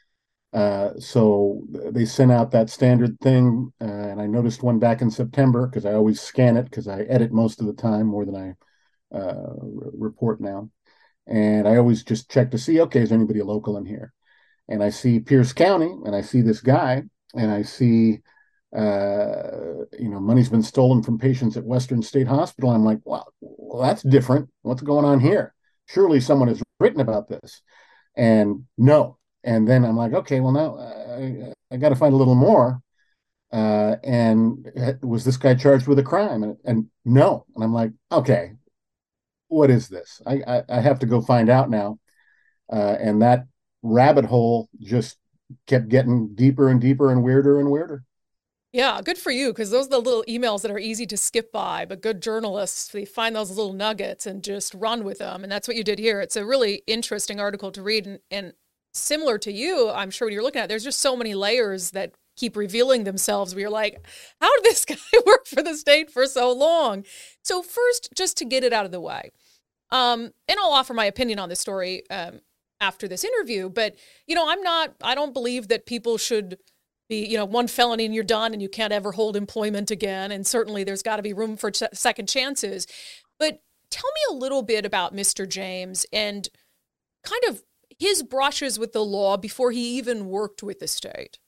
So they sent out that standard thing, and I noticed one back in September because I always scan it because I edit most of the time more than I report now. And I always just check to see, okay, is anybody local in here? And I see Pierce County, and I see this guy, and I see, money's been stolen from patients at Western State Hospital. I'm like, well, that's different. What's going on here? Surely someone has written about this. And no. And then I'm like, okay, well, now I got to find a little more. And was this guy charged with a crime? And no. And I'm like, okay, what is this? I have to go find out now. And that rabbit hole just kept getting deeper and deeper and weirder. Yeah, good for you, because those are the little emails that are easy to skip by, but good journalists, they find those little nuggets and just run with them. And that's what you did here. It's a really interesting article to read. And similar to you, I'm sure when you're looking at it, there's just so many layers that keep revealing themselves where you're like, how did this guy work for the state for so long? So first, just to get it out of the way, and I'll offer my opinion on this story after this interview, but, I don't believe that people should be, one felony and you're done and you can't ever hold employment again. And certainly there's got to be room for second chances. But tell me a little bit about Mr. James and kind of his brushes with the law before he even worked with the state.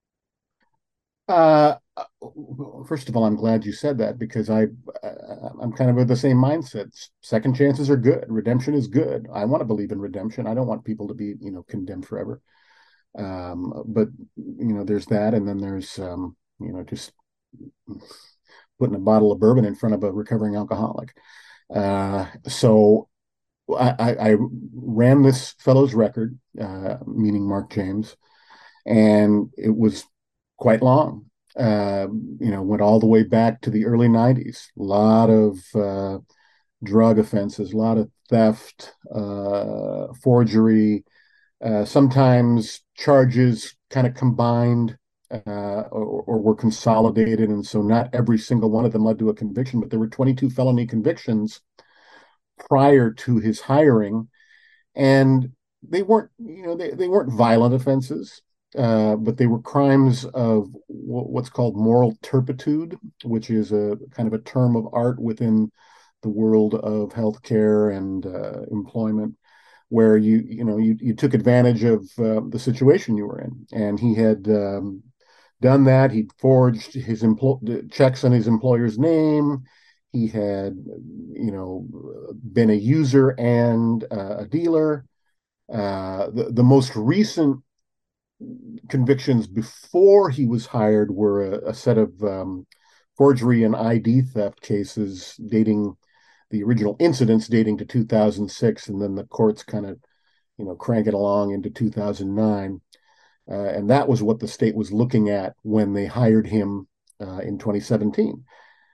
First of all, I'm glad you said that because I'm kind of of the same mindset. Second chances are good. Redemption is good. I want to believe in redemption. I don't want people to be, condemned forever. But there's that, and then there's just putting a bottle of bourbon in front of a recovering alcoholic. So I ran this fellow's record, meaning Mark James, and it was quite long. Went all the way back to the early 90s. A lot of drug offenses, a lot of theft, forgery, sometimes charges kind of combined or were consolidated. And so not every single one of them led to a conviction, but there were 22 felony convictions prior to his hiring. And they weren't, they weren't violent offenses, but they were crimes of what's called moral turpitude, which is a kind of a term of art within the world of healthcare and employment, where you took advantage of the situation you were in, and he had done that. He'd forged his checks on his employer's name. He had, been a user and a dealer. The most recent convictions before he was hired were a set of forgery and ID theft cases dating the original incidents dating to 2006, and then the courts kind of, crank it along into 2009. And that was what the state was looking at when they hired him in 2017.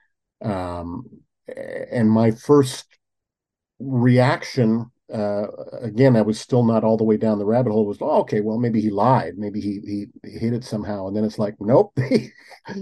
And my first reaction, again, I was still not all the way down the rabbit hole, was, oh, okay, well, maybe he lied. Maybe he hid it somehow. And then it's like, nope, they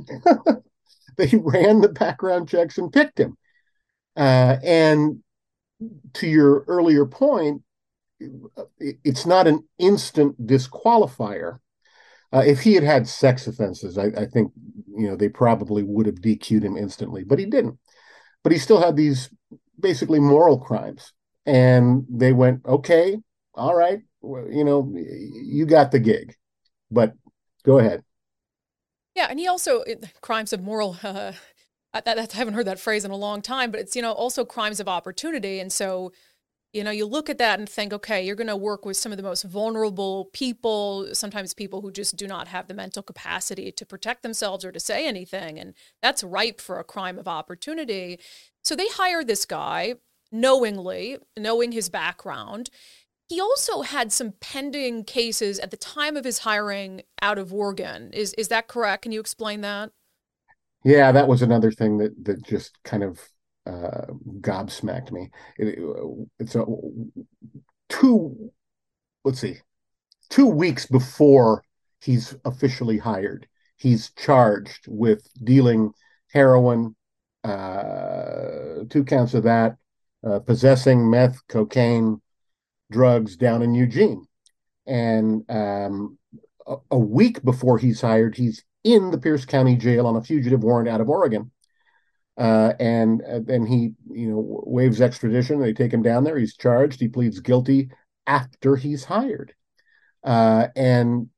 ran the background checks and picked him. And to your earlier point, it's not an instant disqualifier. If he had had sex offenses, I think, they probably would have DQ'd him instantly, but he didn't. But he still had these basically moral crimes. And they went, okay, all right, you got the gig, but go ahead. Yeah, and he also, crimes of moral, I haven't heard that phrase in a long time, but it's, also crimes of opportunity. And so, you look at that and think, okay, you're going to work with some of the most vulnerable people, sometimes people who just do not have the mental capacity to protect themselves or to say anything. And that's ripe for a crime of opportunity. So they hire this guy knowing his background. He also had some pending cases at the time of his hiring out of Oregon. Is that correct? Can you explain that? Yeah, that was another thing that just kind of gobsmacked me. It's a two, let's see, 2 weeks before he's officially hired, he's charged with dealing heroin, 2 counts of that, possessing meth, cocaine, drugs down in Eugene. And a week before he's hired, he's in the Pierce County Jail on a fugitive warrant out of Oregon. And then he, waives extradition. They take him down there. He's charged. He pleads guilty after he's hired. And,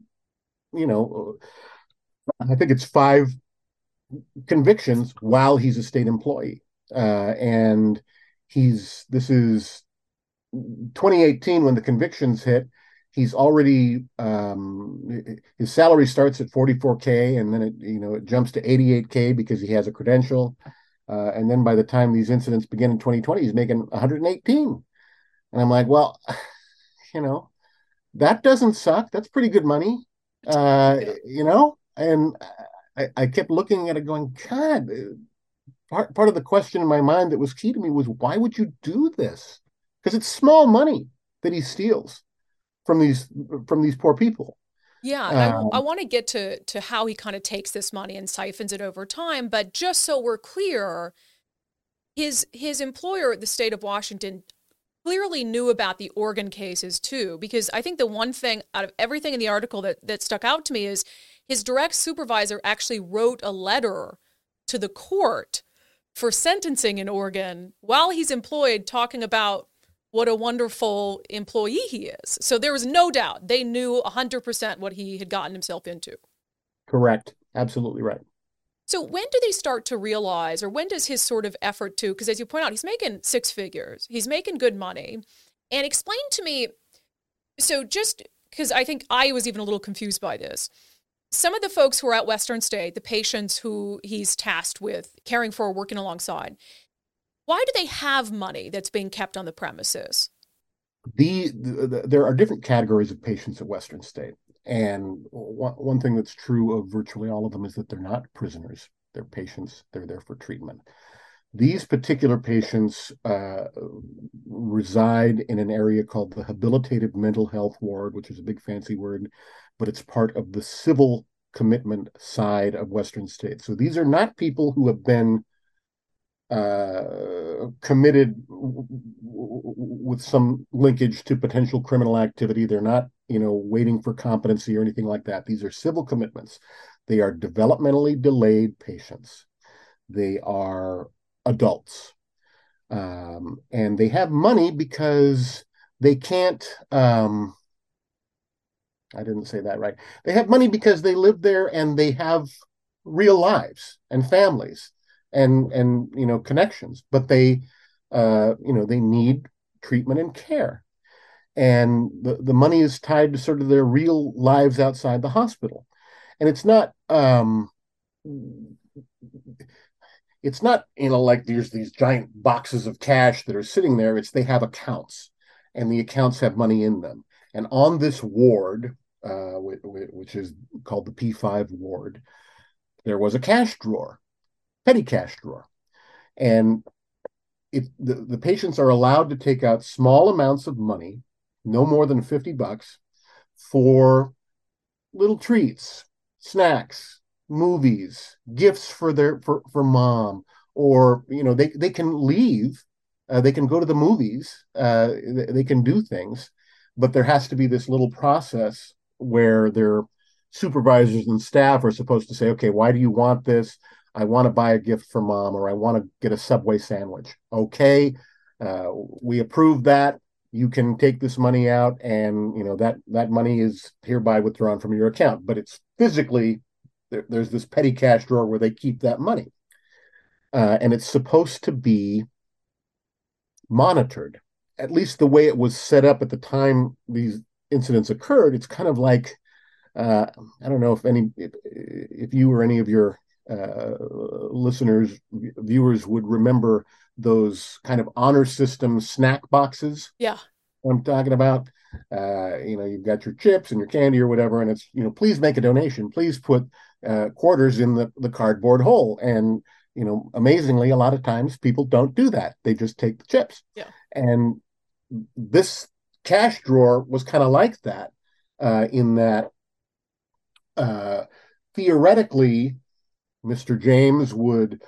I think it's 5 convictions while he's a state employee. And this is 2018 when the convictions hit. He's already, his salary starts at 44K, and then it jumps to 88K because he has a credential. And then by the time these incidents begin in 2020, he's making 118. And I'm like, well, that doesn't suck. That's pretty good money. And I kept looking at it going, God, part of the question in my mind that was key to me was, why would you do this? Because it's small money that he steals from these poor people. Yeah, and I want to get to how he kind of takes this money and siphons it over time. But just so we're clear, his employer, the state of Washington, clearly knew about the Oregon cases too, because I think the one thing out of everything in the article that stuck out to me is his direct supervisor actually wrote a letter to the court for sentencing in Oregon while he's employed, talking about what a wonderful employee he is. So there was no doubt they knew 100% what he had gotten himself into. Correct. Absolutely right. So when do they start to realize, or when does his sort of effort to, because as you point out, he's making 6 figures, he's making good money. And explain to me, so just because I think I was even a little confused by this, some of the folks who are at Western State, the patients who he's tasked with caring for or working alongside, Why do they have money that's being kept on the premises? There are different categories of patients at Western State. And one thing that's true of virtually all of them is that they're not prisoners. They're patients. They're there for treatment. These particular patients reside in an area called the Habilitative Mental Health Ward, which is a big fancy word, but it's part of the civil commitment side of Western State. So these are not people who have been committed with some linkage to potential criminal activity. They're not, waiting for competency or anything like that. These are civil commitments. They are developmentally delayed patients. They are adults. And they have money because they can't, I didn't say that right. They have money because they live there and they have real lives and families and connections, but they they need treatment and care, and the money is tied to sort of their real lives outside the hospital. And it's not like there's these giant boxes of cash that are sitting there. It's they have accounts, and the accounts have money in them. And on this ward, which is called the P5 ward, there was a cash drawer, petty cash drawer. And the patients are allowed to take out small amounts of money, no more than $50, for little treats, snacks, movies, gifts for mom, or they can leave, they can go to the movies, they can do things, but there has to be this little process where their supervisors and staff are supposed to say, okay, why do you want this? I want to buy a gift for mom, or I want to get a Subway sandwich. Okay, we approve that. You can take this money out, and that money is hereby withdrawn from your account. But it's physically there's this petty cash drawer where they keep that money, and it's supposed to be monitored. At least the way it was set up at the time these incidents occurred. It's kind of like I don't know if you or any of your viewers would remember those kind of honor system snack boxes. Yeah. I'm talking about. You've got your chips and your candy or whatever, and it's, please make a donation. Please put quarters in the cardboard hole. And, amazingly, a lot of times people don't do that. They just take the chips. Yeah. And this cash drawer was kind of like that, in that theoretically, Mr. James would,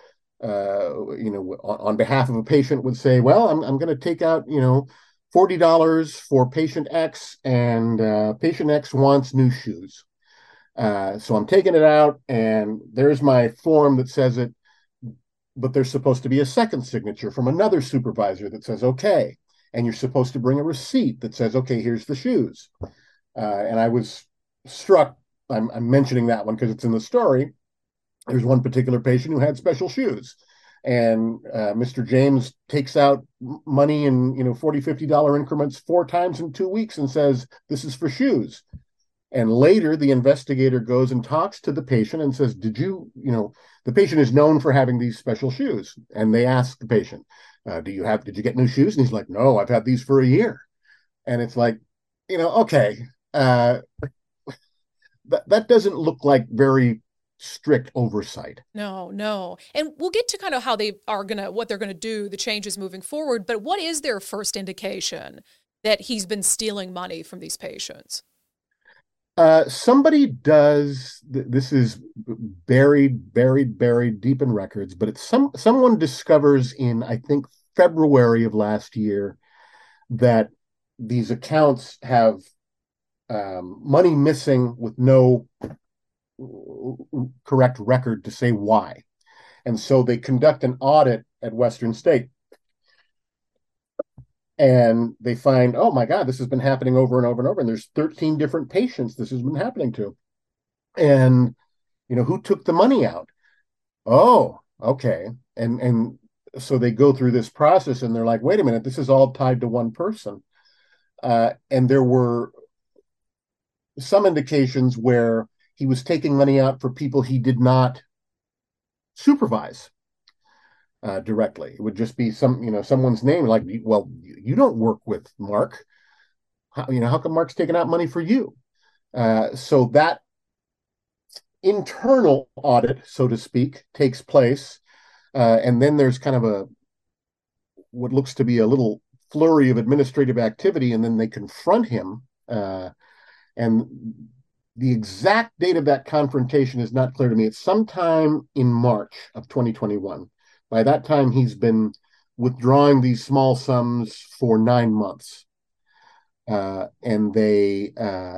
on behalf of a patient, would say, well, I'm going to take out, $40 for patient X, and patient X wants new shoes. So I'm taking it out, and there's my form that says it, but there's supposed to be a second signature from another supervisor that says, okay. And you're supposed to bring a receipt that says, okay, here's the shoes. And I was struck, I'm mentioning that one because it's in the story. There's one particular patient who had special shoes, and Mr. James takes out money in $40, $50 increments 4 times in 2 weeks and says, this is for shoes. And later the investigator goes and talks to the patient and says, the patient is known for having these special shoes. And they ask the patient, did you get new shoes? And he's like, no, I've had these for a year. And it's like, okay, that doesn't look like very strict oversight. No. And we'll get to kind of how what they're going to do, the changes moving forward. But what is their first indication that he's been stealing money from these patients? Somebody does, this is buried deep in records, but it's someone discovers in, I think, February of last year, that these accounts have money missing with no correct record to say why. And so they conduct an audit at Western State, and they find, oh my God, this has been happening over and over and over. And there's 13 different patients this has been happening to. And, who took the money out? Oh, okay. And so they go through this process, and they're like, wait a minute, this is all tied to one person. And there were some indications where he was taking money out for people he did not supervise. directly. It would just be someone's name, like, well, you don't work with Mark. How come Mark's taking out money for you? So that internal audit, so to speak, takes place. And then there's kind of what looks to be a little flurry of administrative activity, and then they confront him. And the exact date of that confrontation is not clear to me. It's sometime in March of 2021. By that time, he's been withdrawing these small sums for 9 months. And they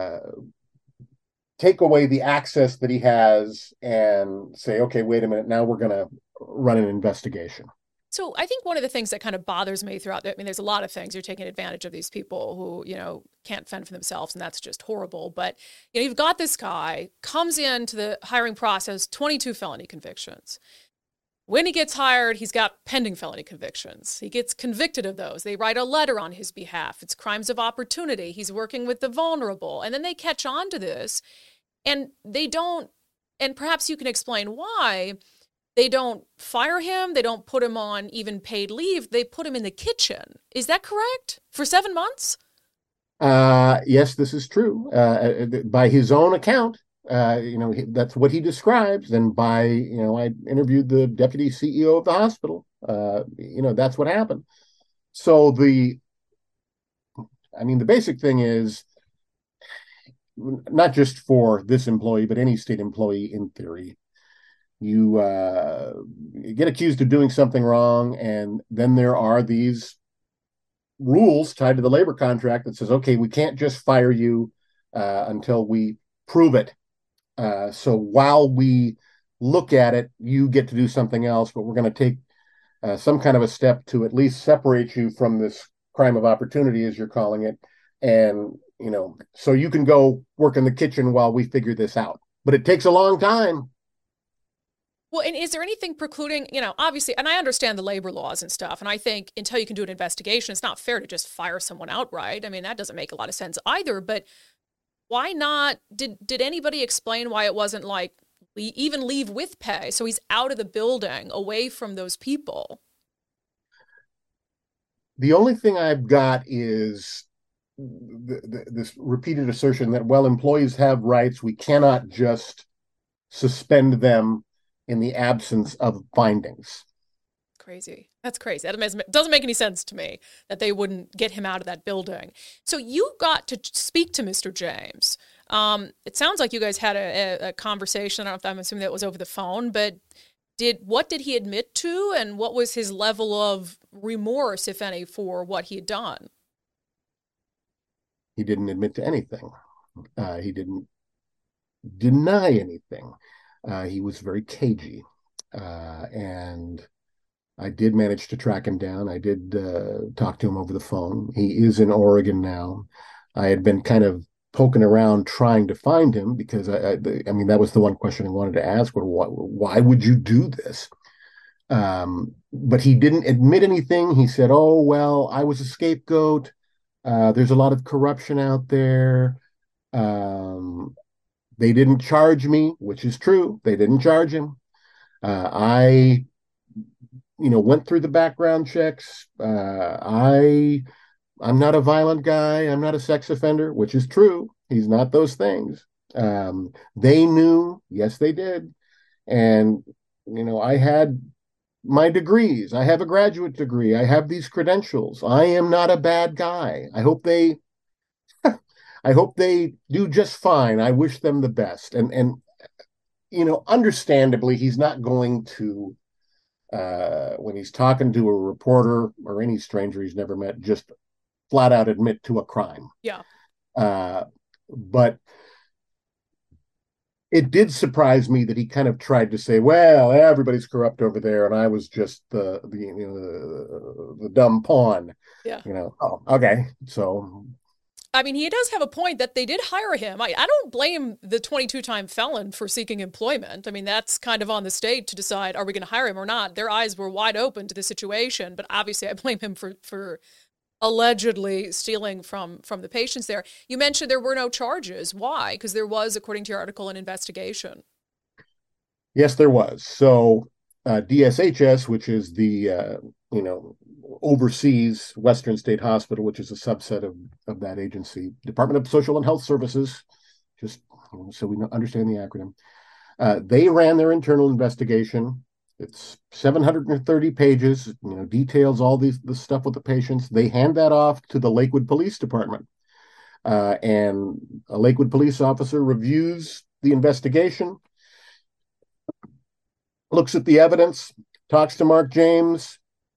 take away the access that he has and say, okay, wait a minute, now we're going to run an investigation. So I think one of the things that kind of bothers me throughout, I mean, there's a lot of things. You're taking advantage of these people who, can't fend for themselves, and that's just horrible. But, you've got this guy, comes into the hiring process, 22 felony convictions. When he gets hired, he's got pending felony convictions. He gets convicted of those. They write a letter on his behalf. It's crimes of opportunity. He's working with the vulnerable. And then they catch on to this, and they don't, and perhaps you can explain why. They don't fire him. They don't put him on even paid leave. They put him in the kitchen. Is that correct? For 7 months? Yes, this is true. By his own account, that's what he describes. And I interviewed the deputy CEO of the hospital. That's what happened. So the basic thing is, not just for this employee, but any state employee in theory, you get accused of doing something wrong, and then there are these rules tied to the labor contract that says, okay, we can't just fire you until we prove it. So while we look at it, you get to do something else, but we're going to take some kind of a step to at least separate you from this crime of opportunity, as you're calling it. And, so you can go work in the kitchen while we figure this out. But it takes a long time. Well, and is there anything precluding, obviously, and I understand the labor laws and stuff, and I think until you can do an investigation, it's not fair to just fire someone outright. I mean, that doesn't make a lot of sense either, but why not? Did anybody explain why it wasn't like even leave with pay? So he's out of the building, away from those people. The only thing I've got is this repeated assertion that, well, employees have rights. We cannot just suspend them in the absence of findings. Crazy. That's crazy. That doesn't make any sense to me that they wouldn't get him out of that building. So you got to speak to Mr. James. It sounds like you guys had a conversation. I don't know if I'm assuming that was over the phone, but what did he admit to, and what was his level of remorse, if any, for what he had done? He didn't admit to anything. He didn't deny anything. He was very cagey. And I did manage to track him down. I did talk to him over the phone. He is in Oregon now. I had been kind of poking around trying to find him because, that was the one question I wanted to ask. Why would you do this? But he didn't admit anything. He said, oh, well, I was a scapegoat. There's a lot of corruption out there. They didn't charge me, which is true. They didn't charge him. I went through the background checks. I'm not a violent guy. I'm not a sex offender, which is true. He's not those things. They knew. Yes, they did. And, I had my degrees. I have a graduate degree. I have these credentials. I am not a bad guy. I hope they do just fine. I wish them the best. And understandably, he's not going to, when he's talking to a reporter or any stranger he's never met, just flat out admit to a crime. Yeah. But it did surprise me that he kind of tried to say, well, everybody's corrupt over there, and I was just the dumb pawn. Yeah. Oh, okay. So I mean, he does have a point that they did hire him. I don't blame the 22-time felon for seeking employment. I mean, that's kind of on the state to decide, are we going to hire him or not? Their eyes were wide open to the situation, but obviously I blame him for allegedly stealing from the patients there. You mentioned there were no charges. Why? Because there was, according to your article, an investigation. Yes, there was. So DSHS, which is the oversees Western State Hospital, which is a subset of that agency, Department of Social and Health Services, just so we understand the acronym. They ran their internal investigation. It's 730 pages, details all the stuff with the patients. They hand that off to the Lakewood Police Department. And a Lakewood police officer reviews the investigation, looks at the evidence, talks to Mark James,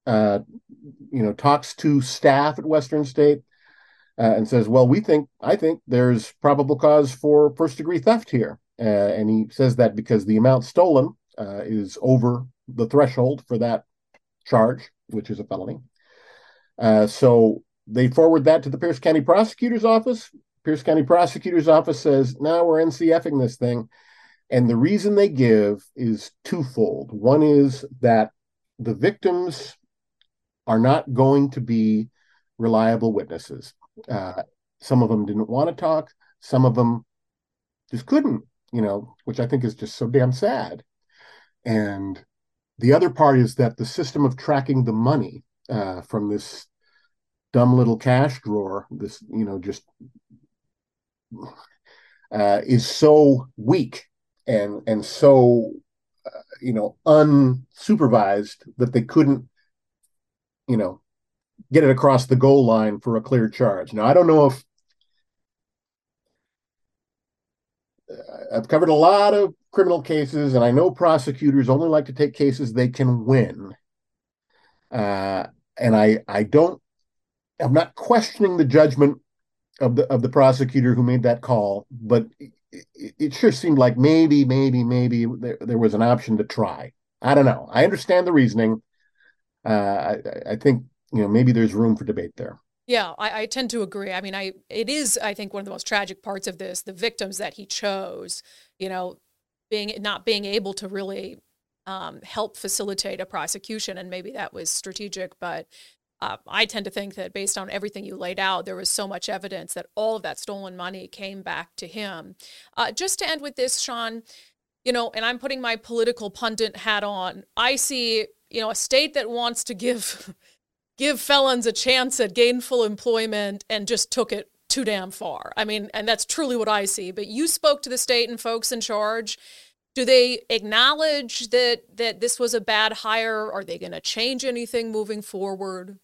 talks to staff at Western State, and says, well, I think there's probable cause for first-degree theft here. And he says that because the amount stolen is over the threshold for that charge, which is a felony. So they forward that to the Pierce County Prosecutor's Office. Pierce County Prosecutor's Office says, no, we're NCFing this thing. And the reason they give is twofold. One is that the victims are not going to be reliable witnesses. Some of them didn't want to talk. Some of them just couldn't, which I think is just so damn sad. And the other part is that the system of tracking the money from this dumb little cash drawer, this, is so weak and so, unsupervised that they couldn't, get it across the goal line for a clear charge. Now, I don't know if I've covered a lot of criminal cases, and I know prosecutors only like to take cases they can win. And I'm not questioning the judgment of the prosecutor who made that call, but it sure seemed like maybe there was an option to try. I don't know. I understand the reasoning. I think, maybe there's room for debate there. Yeah, I tend to agree. I mean, it is, I think, one of the most tragic parts of this, the victims that he chose, not being able to really help facilitate a prosecution. And maybe that was strategic, but I tend to think that based on everything you laid out, there was so much evidence that all of that stolen money came back to him. Just to end with this, Sean, and I'm putting my political pundit hat on, I see, a state that wants to give felons a chance at gainful employment and just took it too damn far. I mean, and that's truly what I see. But you spoke to the state and folks in charge. Do they acknowledge that this was a bad hire? Are they going to change anything moving forward?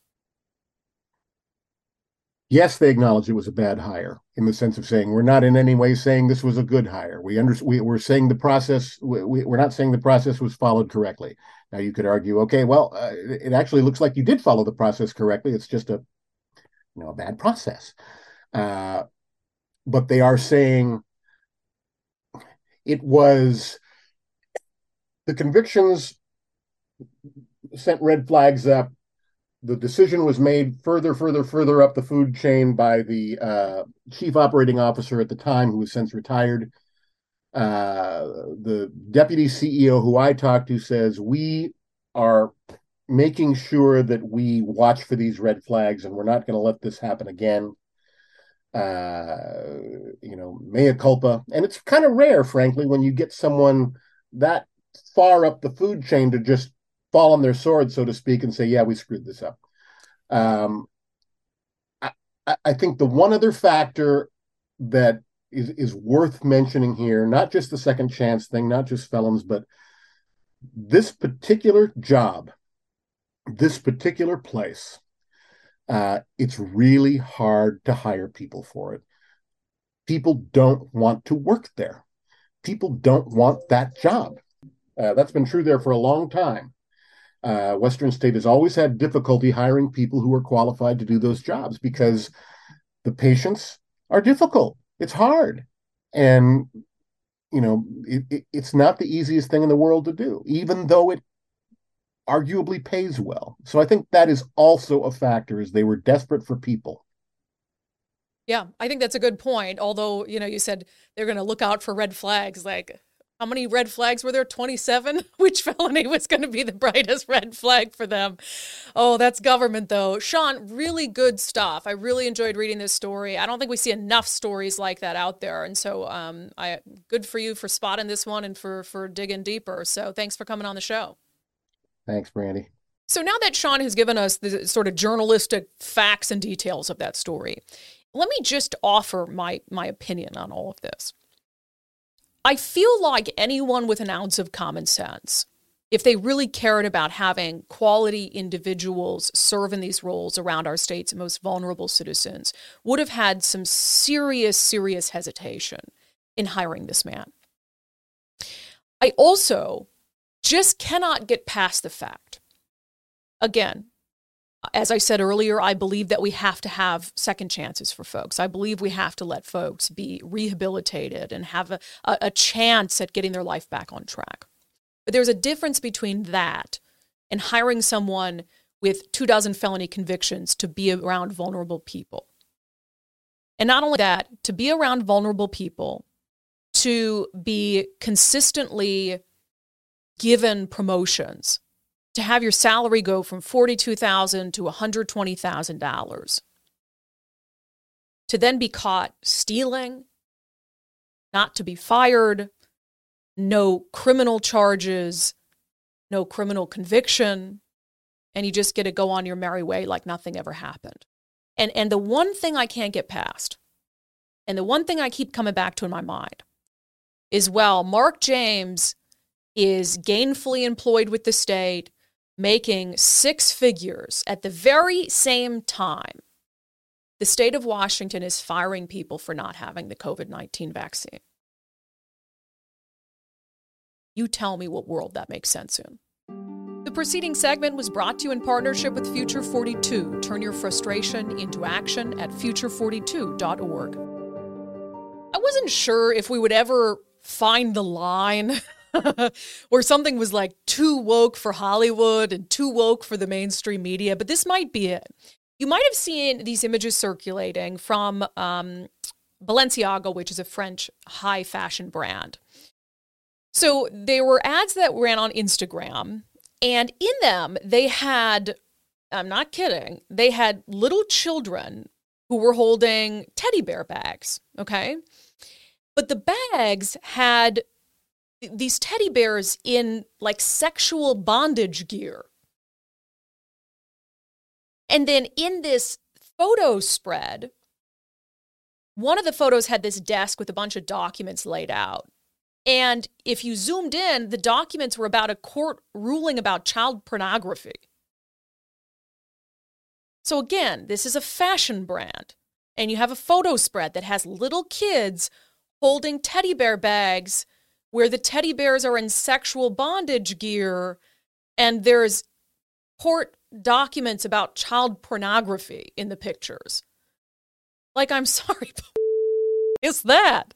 Yes, they acknowledge it was a bad hire in the sense of saying we're not in any way saying this was a good hire. We're saying the process. We're not saying the process was followed correctly. Now you could argue, okay, well, it actually looks like you did follow the process correctly. It's just a bad process. But they are saying it was the convictions sent red flags up. The decision was made further up the food chain by the chief operating officer at the time, who was since retired. The deputy CEO who I talked to says, we are making sure that we watch for these red flags and we're not going to let this happen again. Mea culpa. And it's kind of rare, frankly, when you get someone that far up the food chain to just fall on their sword, so to speak, and say, yeah, we screwed this up. I think the one other factor that is worth mentioning here, not just the second chance thing, not just felons, but this particular job, this particular place, it's really hard to hire people for it. People don't want to work there. People don't want that job. That's been true there for a long time. Western State has always had difficulty hiring people who are qualified to do those jobs because the patients are difficult. It's hard. And, it's not the easiest thing in the world to do, even though it arguably pays well. So I think that is also a factor, is they were desperate for people. Yeah, I think that's a good point. Although, you said they're going to look out for red flags. Like, how many red flags were there? 27? Which felony was going to be the brightest red flag for them? Oh, that's government, though. Sean, really good stuff. I really enjoyed reading this story. I don't think we see enough stories like that out there. And so good for you for spotting this one and for digging deeper. So thanks for coming on the show. Thanks, Brandy. So now that Sean has given us the sort of journalistic facts and details of that story, let me just offer my opinion on all of this. I feel like anyone with an ounce of common sense, if they really cared about having quality individuals serve in these roles around our state's most vulnerable citizens, would have had some serious hesitation in hiring this man. I also just cannot get past the fact, again, as I said earlier, I believe that we have to have second chances for folks. I believe we have to let folks be rehabilitated and have a chance at getting their life back on track. But there's a difference between that and hiring someone with 24 felony convictions to be around vulnerable people. And not only that, to be around vulnerable people, to be consistently given promotions, to have your salary go from $42,000 to $120,000, to then be caught stealing, not to be fired, no criminal charges, no criminal conviction, and you just get to go on your merry way like nothing ever happened. And the one thing I can't get past, and the one thing I keep coming back to in my mind, is, well, Mark James is gainfully employed with the state, making six figures at the very same time the state of Washington is firing people for not having the COVID-19 vaccine. You tell me what world that makes sense in. The preceding segment was brought to you in partnership with Future 42. Turn your frustration into action at future42.org. I wasn't sure if we would ever find the line where something was like too woke for Hollywood and too woke for the mainstream media, but this might be it. You might have seen these images circulating from Balenciaga, which is a French high fashion brand. So they were ads that ran on Instagram, and in them they had, I'm not kidding, they had little children who were holding teddy bear bags, okay? But the bags had these teddy bears in like sexual bondage gear. And then in this photo spread, one of the photos had this desk with a bunch of documents laid out. And if you zoomed in, the documents were about a court ruling about child pornography. So again, this is a fashion brand. And you have a photo spread that has little kids holding teddy bear bags where the teddy bears are in sexual bondage gear, and there's court documents about child pornography in the pictures. Like, I'm sorry, but is that?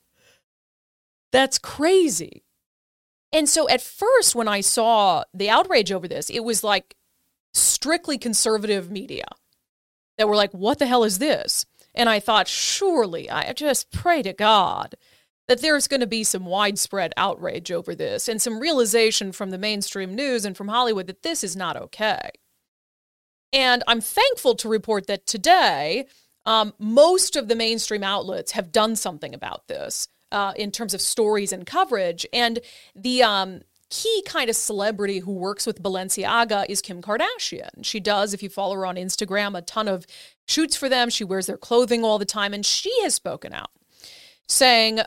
That's crazy. And so at first, when I saw the outrage over this, it was like strictly conservative media that were like, what the hell is this? And I thought, surely, I just pray to God that there's going to be some widespread outrage over this and some realization from the mainstream news and from Hollywood that this is not okay. And I'm thankful to report that today, most of the mainstream outlets have done something about this in terms of stories and coverage. And the key kind of celebrity who works with Balenciaga is Kim Kardashian. She does, if you follow her on Instagram, a ton of shoots for them. She wears their clothing all the time, and she has spoken out, saying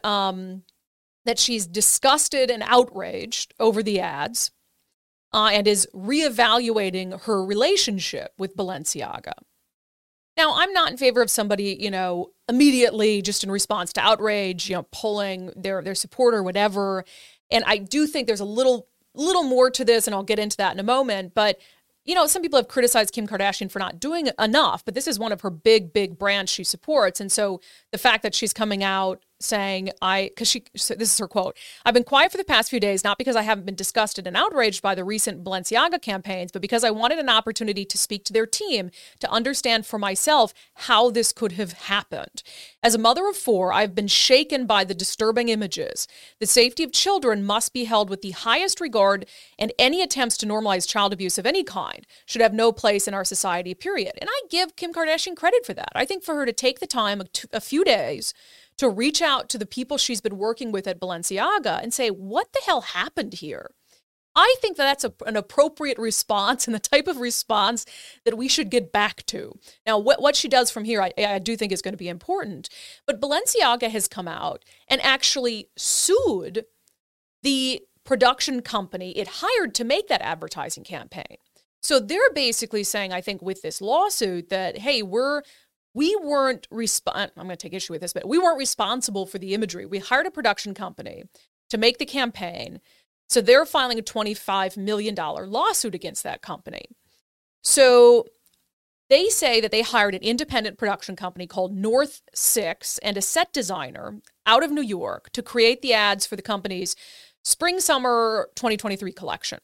that she's disgusted and outraged over the ads and is reevaluating her relationship with Balenciaga. Now, I'm not in favor of somebody, immediately just in response to outrage, pulling their support or whatever. And I do think there's a little more to this, and I'll get into that in a moment. But, some people have criticized Kim Kardashian for not doing enough, but this is one of her big brands she supports. And so the fact that she's coming out saying, this is her quote, "I've been quiet for the past few days, not because I haven't been disgusted and outraged by the recent Balenciaga campaigns, but because I wanted an opportunity to speak to their team to understand for myself how this could have happened. As a mother of 4, I've been shaken by the disturbing images. The safety of children must be held with the highest regard, and any attempts to normalize child abuse of any kind should have no place in our society, period." And I give Kim Kardashian credit for that. I think for her to take the time, a few days, to reach out to the people she's been working with at Balenciaga and say, what the hell happened here? I think that that's an appropriate response and the type of response that we should get back to. Now, what she does from here, I do think is going to be important. But Balenciaga has come out and actually sued the production company it hired to make that advertising campaign. So they're basically saying, I think, with this lawsuit that, hey, we weren't I'm going to take issue with this, but we weren't responsible for the imagery. We hired a production company to make the campaign. So they're filing a $25 million lawsuit against that company. So they say that they hired an independent production company called North Six and a set designer out of New York to create the ads for the company's Spring-Summer 2023 collection.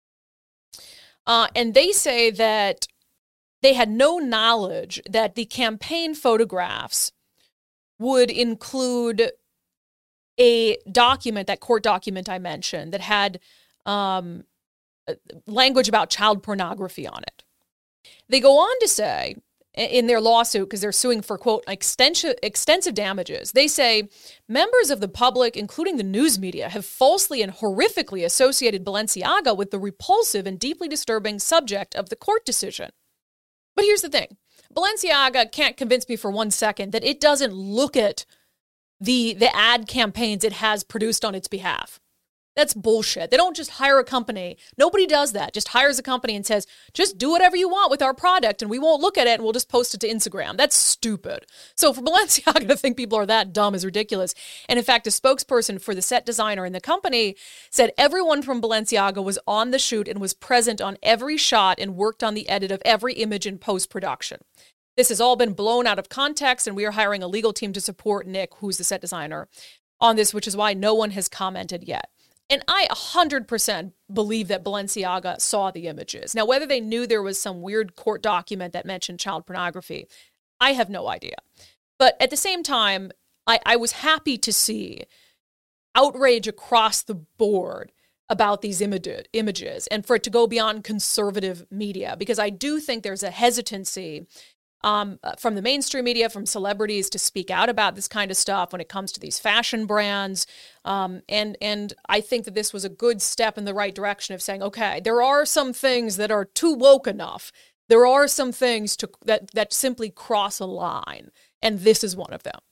And they say that they had no knowledge that the campaign photographs would include a document, that court document I mentioned, that had language about child pornography on it. They go on to say in their lawsuit, because they're suing for, quote, extensive damages, they say members of the public, including the news media, have falsely and horrifically associated Balenciaga with the repulsive and deeply disturbing subject of the court decision. But here's the thing. Balenciaga can't convince me for 1 second that it doesn't look at the ad campaigns it has produced on its behalf. That's bullshit. They don't just hire a company. Nobody does that. Just hires a company and says, just do whatever you want with our product and we won't look at it and we'll just post it to Instagram. That's stupid. So for Balenciaga to think people are that dumb is ridiculous. And in fact, a spokesperson for the set designer in the company said everyone from Balenciaga was on the shoot and was present on every shot and worked on the edit of every image in post-production. This has all been blown out of context, and we are hiring a legal team to support Nick, who's the set designer, on this, which is why no one has commented yet. And I 100% believe that Balenciaga saw the images. Now, whether they knew there was some weird court document that mentioned child pornography, I have no idea. But at the same time, I was happy to see outrage across the board about these images and for it to go beyond conservative media, because I do think there's a hesitancy from the mainstream media, from celebrities to speak out about this kind of stuff when it comes to these fashion brands. And I think that this was a good step in the right direction of saying, okay, there are some things that are too woke enough. There are some things that simply cross a line, and this is one of them.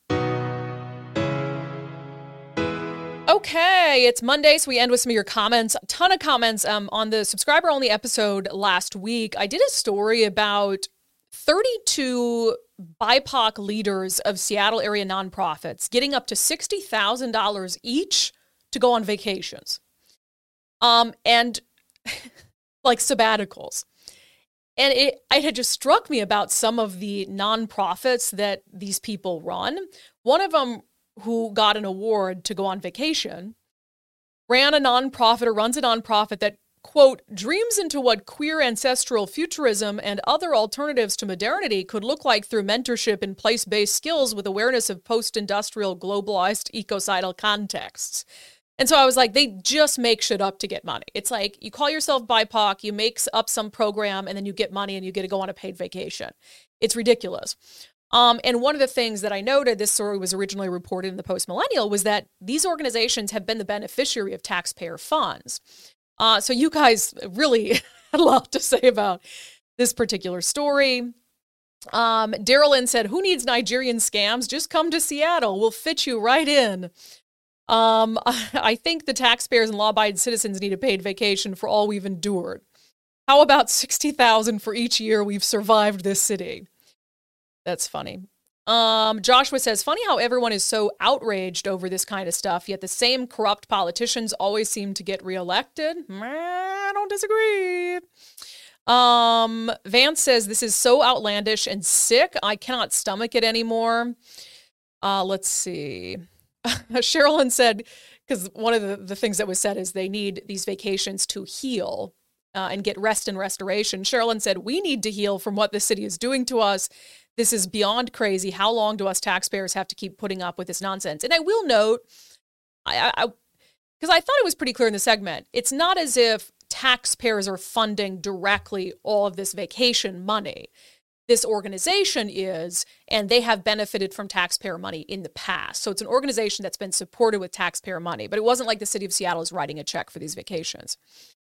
Okay, it's Monday, so we end with some of your comments. A ton of comments on the subscriber-only episode last week. I did a story about 32 BIPOC leaders of Seattle area nonprofits getting up to $60,000 each to go on vacations. And like sabbaticals. And it had just struck me about some of the nonprofits that these people run. One of them, who got an award to go on vacation, runs a nonprofit that, quote, dreams into what queer ancestral futurism and other alternatives to modernity could look like through mentorship in place-based skills with awareness of post-industrial globalized ecocidal contexts. And so I was like, they just make shit up to get money. It's like you call yourself BIPOC, you make up some program, and then you get money and you get to go on a paid vacation. It's ridiculous. And one of the things that I noted, this story was originally reported in the Post Millennial, was that these organizations have been the beneficiary of taxpayer funds. So you guys really had a lot to say about this particular story. Darylyn said, who needs Nigerian scams? Just come to Seattle. We'll fit you right in. I think the taxpayers and law-abiding citizens need a paid vacation for all we've endured. How about $60,000 for each year we've survived this city? That's funny. Joshua says, funny how everyone is so outraged over this kind of stuff, yet the same corrupt politicians always seem to get reelected. I don't disagree. Vance says, this is so outlandish and sick. I cannot stomach it anymore. Let's see. Sherilyn said, because one of the things that was said is they need these vacations to heal and get rest and restoration. Sherilyn said, we need to heal from what the city is doing to us. This is beyond crazy. How long do us taxpayers have to keep putting up with this nonsense? And I will note, because I thought it was pretty clear in the segment, it's not as if taxpayers are funding directly all of this vacation money. This organization is, and they have benefited from taxpayer money in the past. So it's an organization that's been supported with taxpayer money, but it wasn't like the city of Seattle is writing a check for these vacations.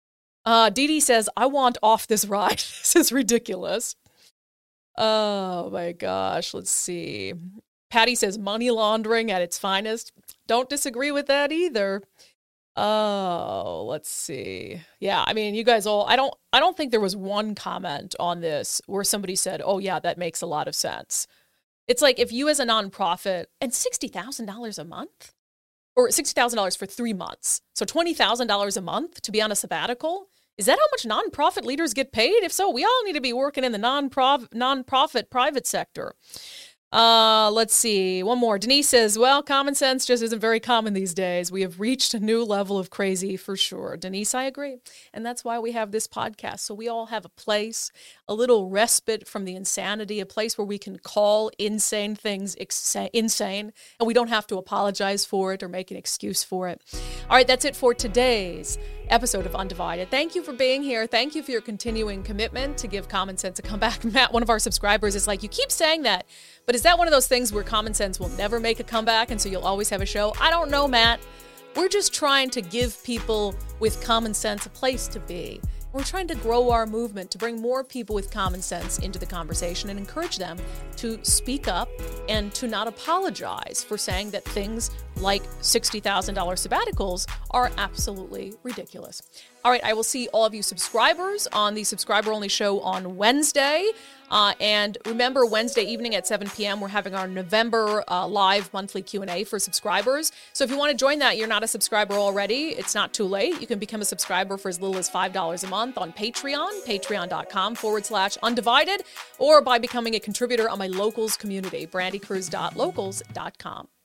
Dee Dee says, I want off this ride. This is ridiculous. Oh my gosh. Let's see. Patty says money laundering at its finest. Don't disagree with that either. Oh, let's see. Yeah, I mean, you guys all, I don't think there was one comment on this where somebody said, oh yeah, that makes a lot of sense. It's like if you as a nonprofit, and $60,000 a month, or $60,000 for 3 months, so $20,000 a month to be on a sabbatical, is that how much nonprofit leaders get paid? If so, we all need to be working in the nonprofit private sector. Let's see. One more. Denise says, well, common sense just isn't very common these days. We have reached a new level of crazy for sure. Denise, I agree. And that's why we have this podcast. So we all have a place, a little respite from the insanity, a place where we can call insane things insane, and we don't have to apologize for it or make an excuse for it. All right, that's it for today's episode of Undivided. Thank you for being here. Thank you for your continuing commitment to give Common Sense a comeback. Matt, one of our subscribers, is like, you keep saying that, but is that one of those things where Common Sense will never make a comeback and so you'll always have a show? I don't know, Matt. We're just trying to give people with common sense a place to be. We're trying to grow our movement to bring more people with common sense into the conversation and encourage them to speak up and to not apologize for saying that things like $60,000 sabbaticals are absolutely ridiculous. All right, I will see all of you subscribers on the subscriber-only show on Wednesday. And remember, Wednesday evening at 7 p.m., we're having our November live monthly Q&A for subscribers. So if you want to join that, you're not a subscriber already, it's not too late. You can become a subscriber for as little as $5 a month on Patreon, patreon.com/undivided, or by becoming a contributor on my locals community, brandycruz.locals.com.